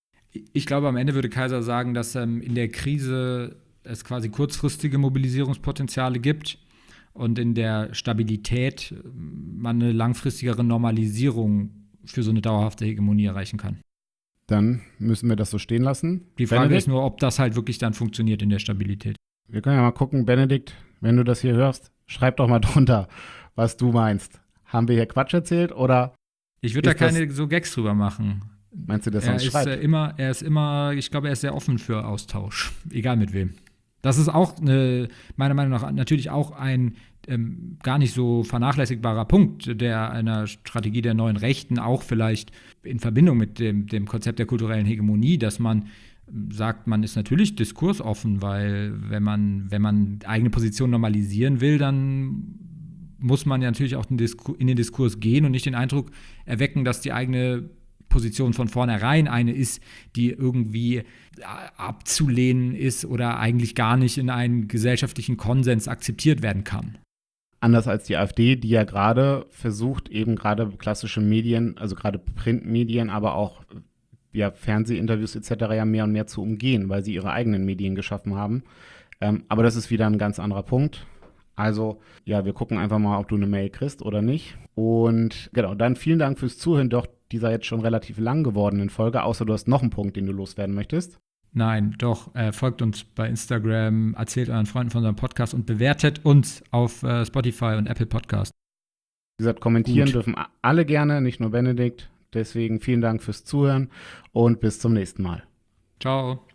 Ich glaube, am Ende würde Kaiser sagen, dass ähm, in der Krise es quasi kurzfristige Mobilisierungspotenziale gibt und in der Stabilität man eine langfristigere Normalisierung für so eine dauerhafte Hegemonie erreichen kann. Dann müssen wir das so stehen lassen. Die Frage Benedikt? ist nur, ob das halt wirklich dann funktioniert in der Stabilität. Wir können ja mal gucken, Benedikt, wenn du das hier hörst, schreib doch mal drunter, was du meinst. Haben wir hier Quatsch erzählt oder? Ich würde da ist das- keine so Gags drüber machen. Meinst du, dass er Er uns ist, schreibt? äh, immer, er ist immer, ich glaube, er ist sehr offen für Austausch, egal mit wem. Das ist auch eine, meiner Meinung nach natürlich auch ein ähm, gar nicht so vernachlässigbarer Punkt, der einer Strategie der neuen Rechten auch vielleicht in Verbindung mit dem, dem Konzept der kulturellen Hegemonie, dass man ähm, sagt, man ist natürlich diskursoffen, weil wenn man, wenn man eigene Position normalisieren will, dann muss man ja natürlich auch in den Diskur- in den Diskurs gehen und nicht den Eindruck erwecken, dass die eigene Position von vornherein eine ist, die irgendwie abzulehnen ist oder eigentlich gar nicht in einen gesellschaftlichen Konsens akzeptiert werden kann. Anders als die AfD, die ja gerade versucht, eben gerade klassische Medien, also gerade Printmedien, aber auch ja, Fernsehinterviews et cetera ja mehr und mehr zu umgehen, weil sie ihre eigenen Medien geschaffen haben. Ähm, aber das ist wieder ein ganz anderer Punkt. Also, ja, wir gucken einfach mal, ob du eine Mail kriegst oder nicht. Und genau, dann vielen Dank fürs Zuhören, doch dieser jetzt schon relativ lang gewordenen Folge, außer du hast noch einen Punkt, den du loswerden möchtest. Nein, doch, äh, folgt uns bei Instagram, erzählt euren Freunden von unserem Podcast und bewertet uns auf äh, Spotify und Apple Podcast. Wie gesagt, kommentieren Gut. dürfen alle gerne, nicht nur Benedikt. Deswegen vielen Dank fürs Zuhören und bis zum nächsten Mal. Ciao.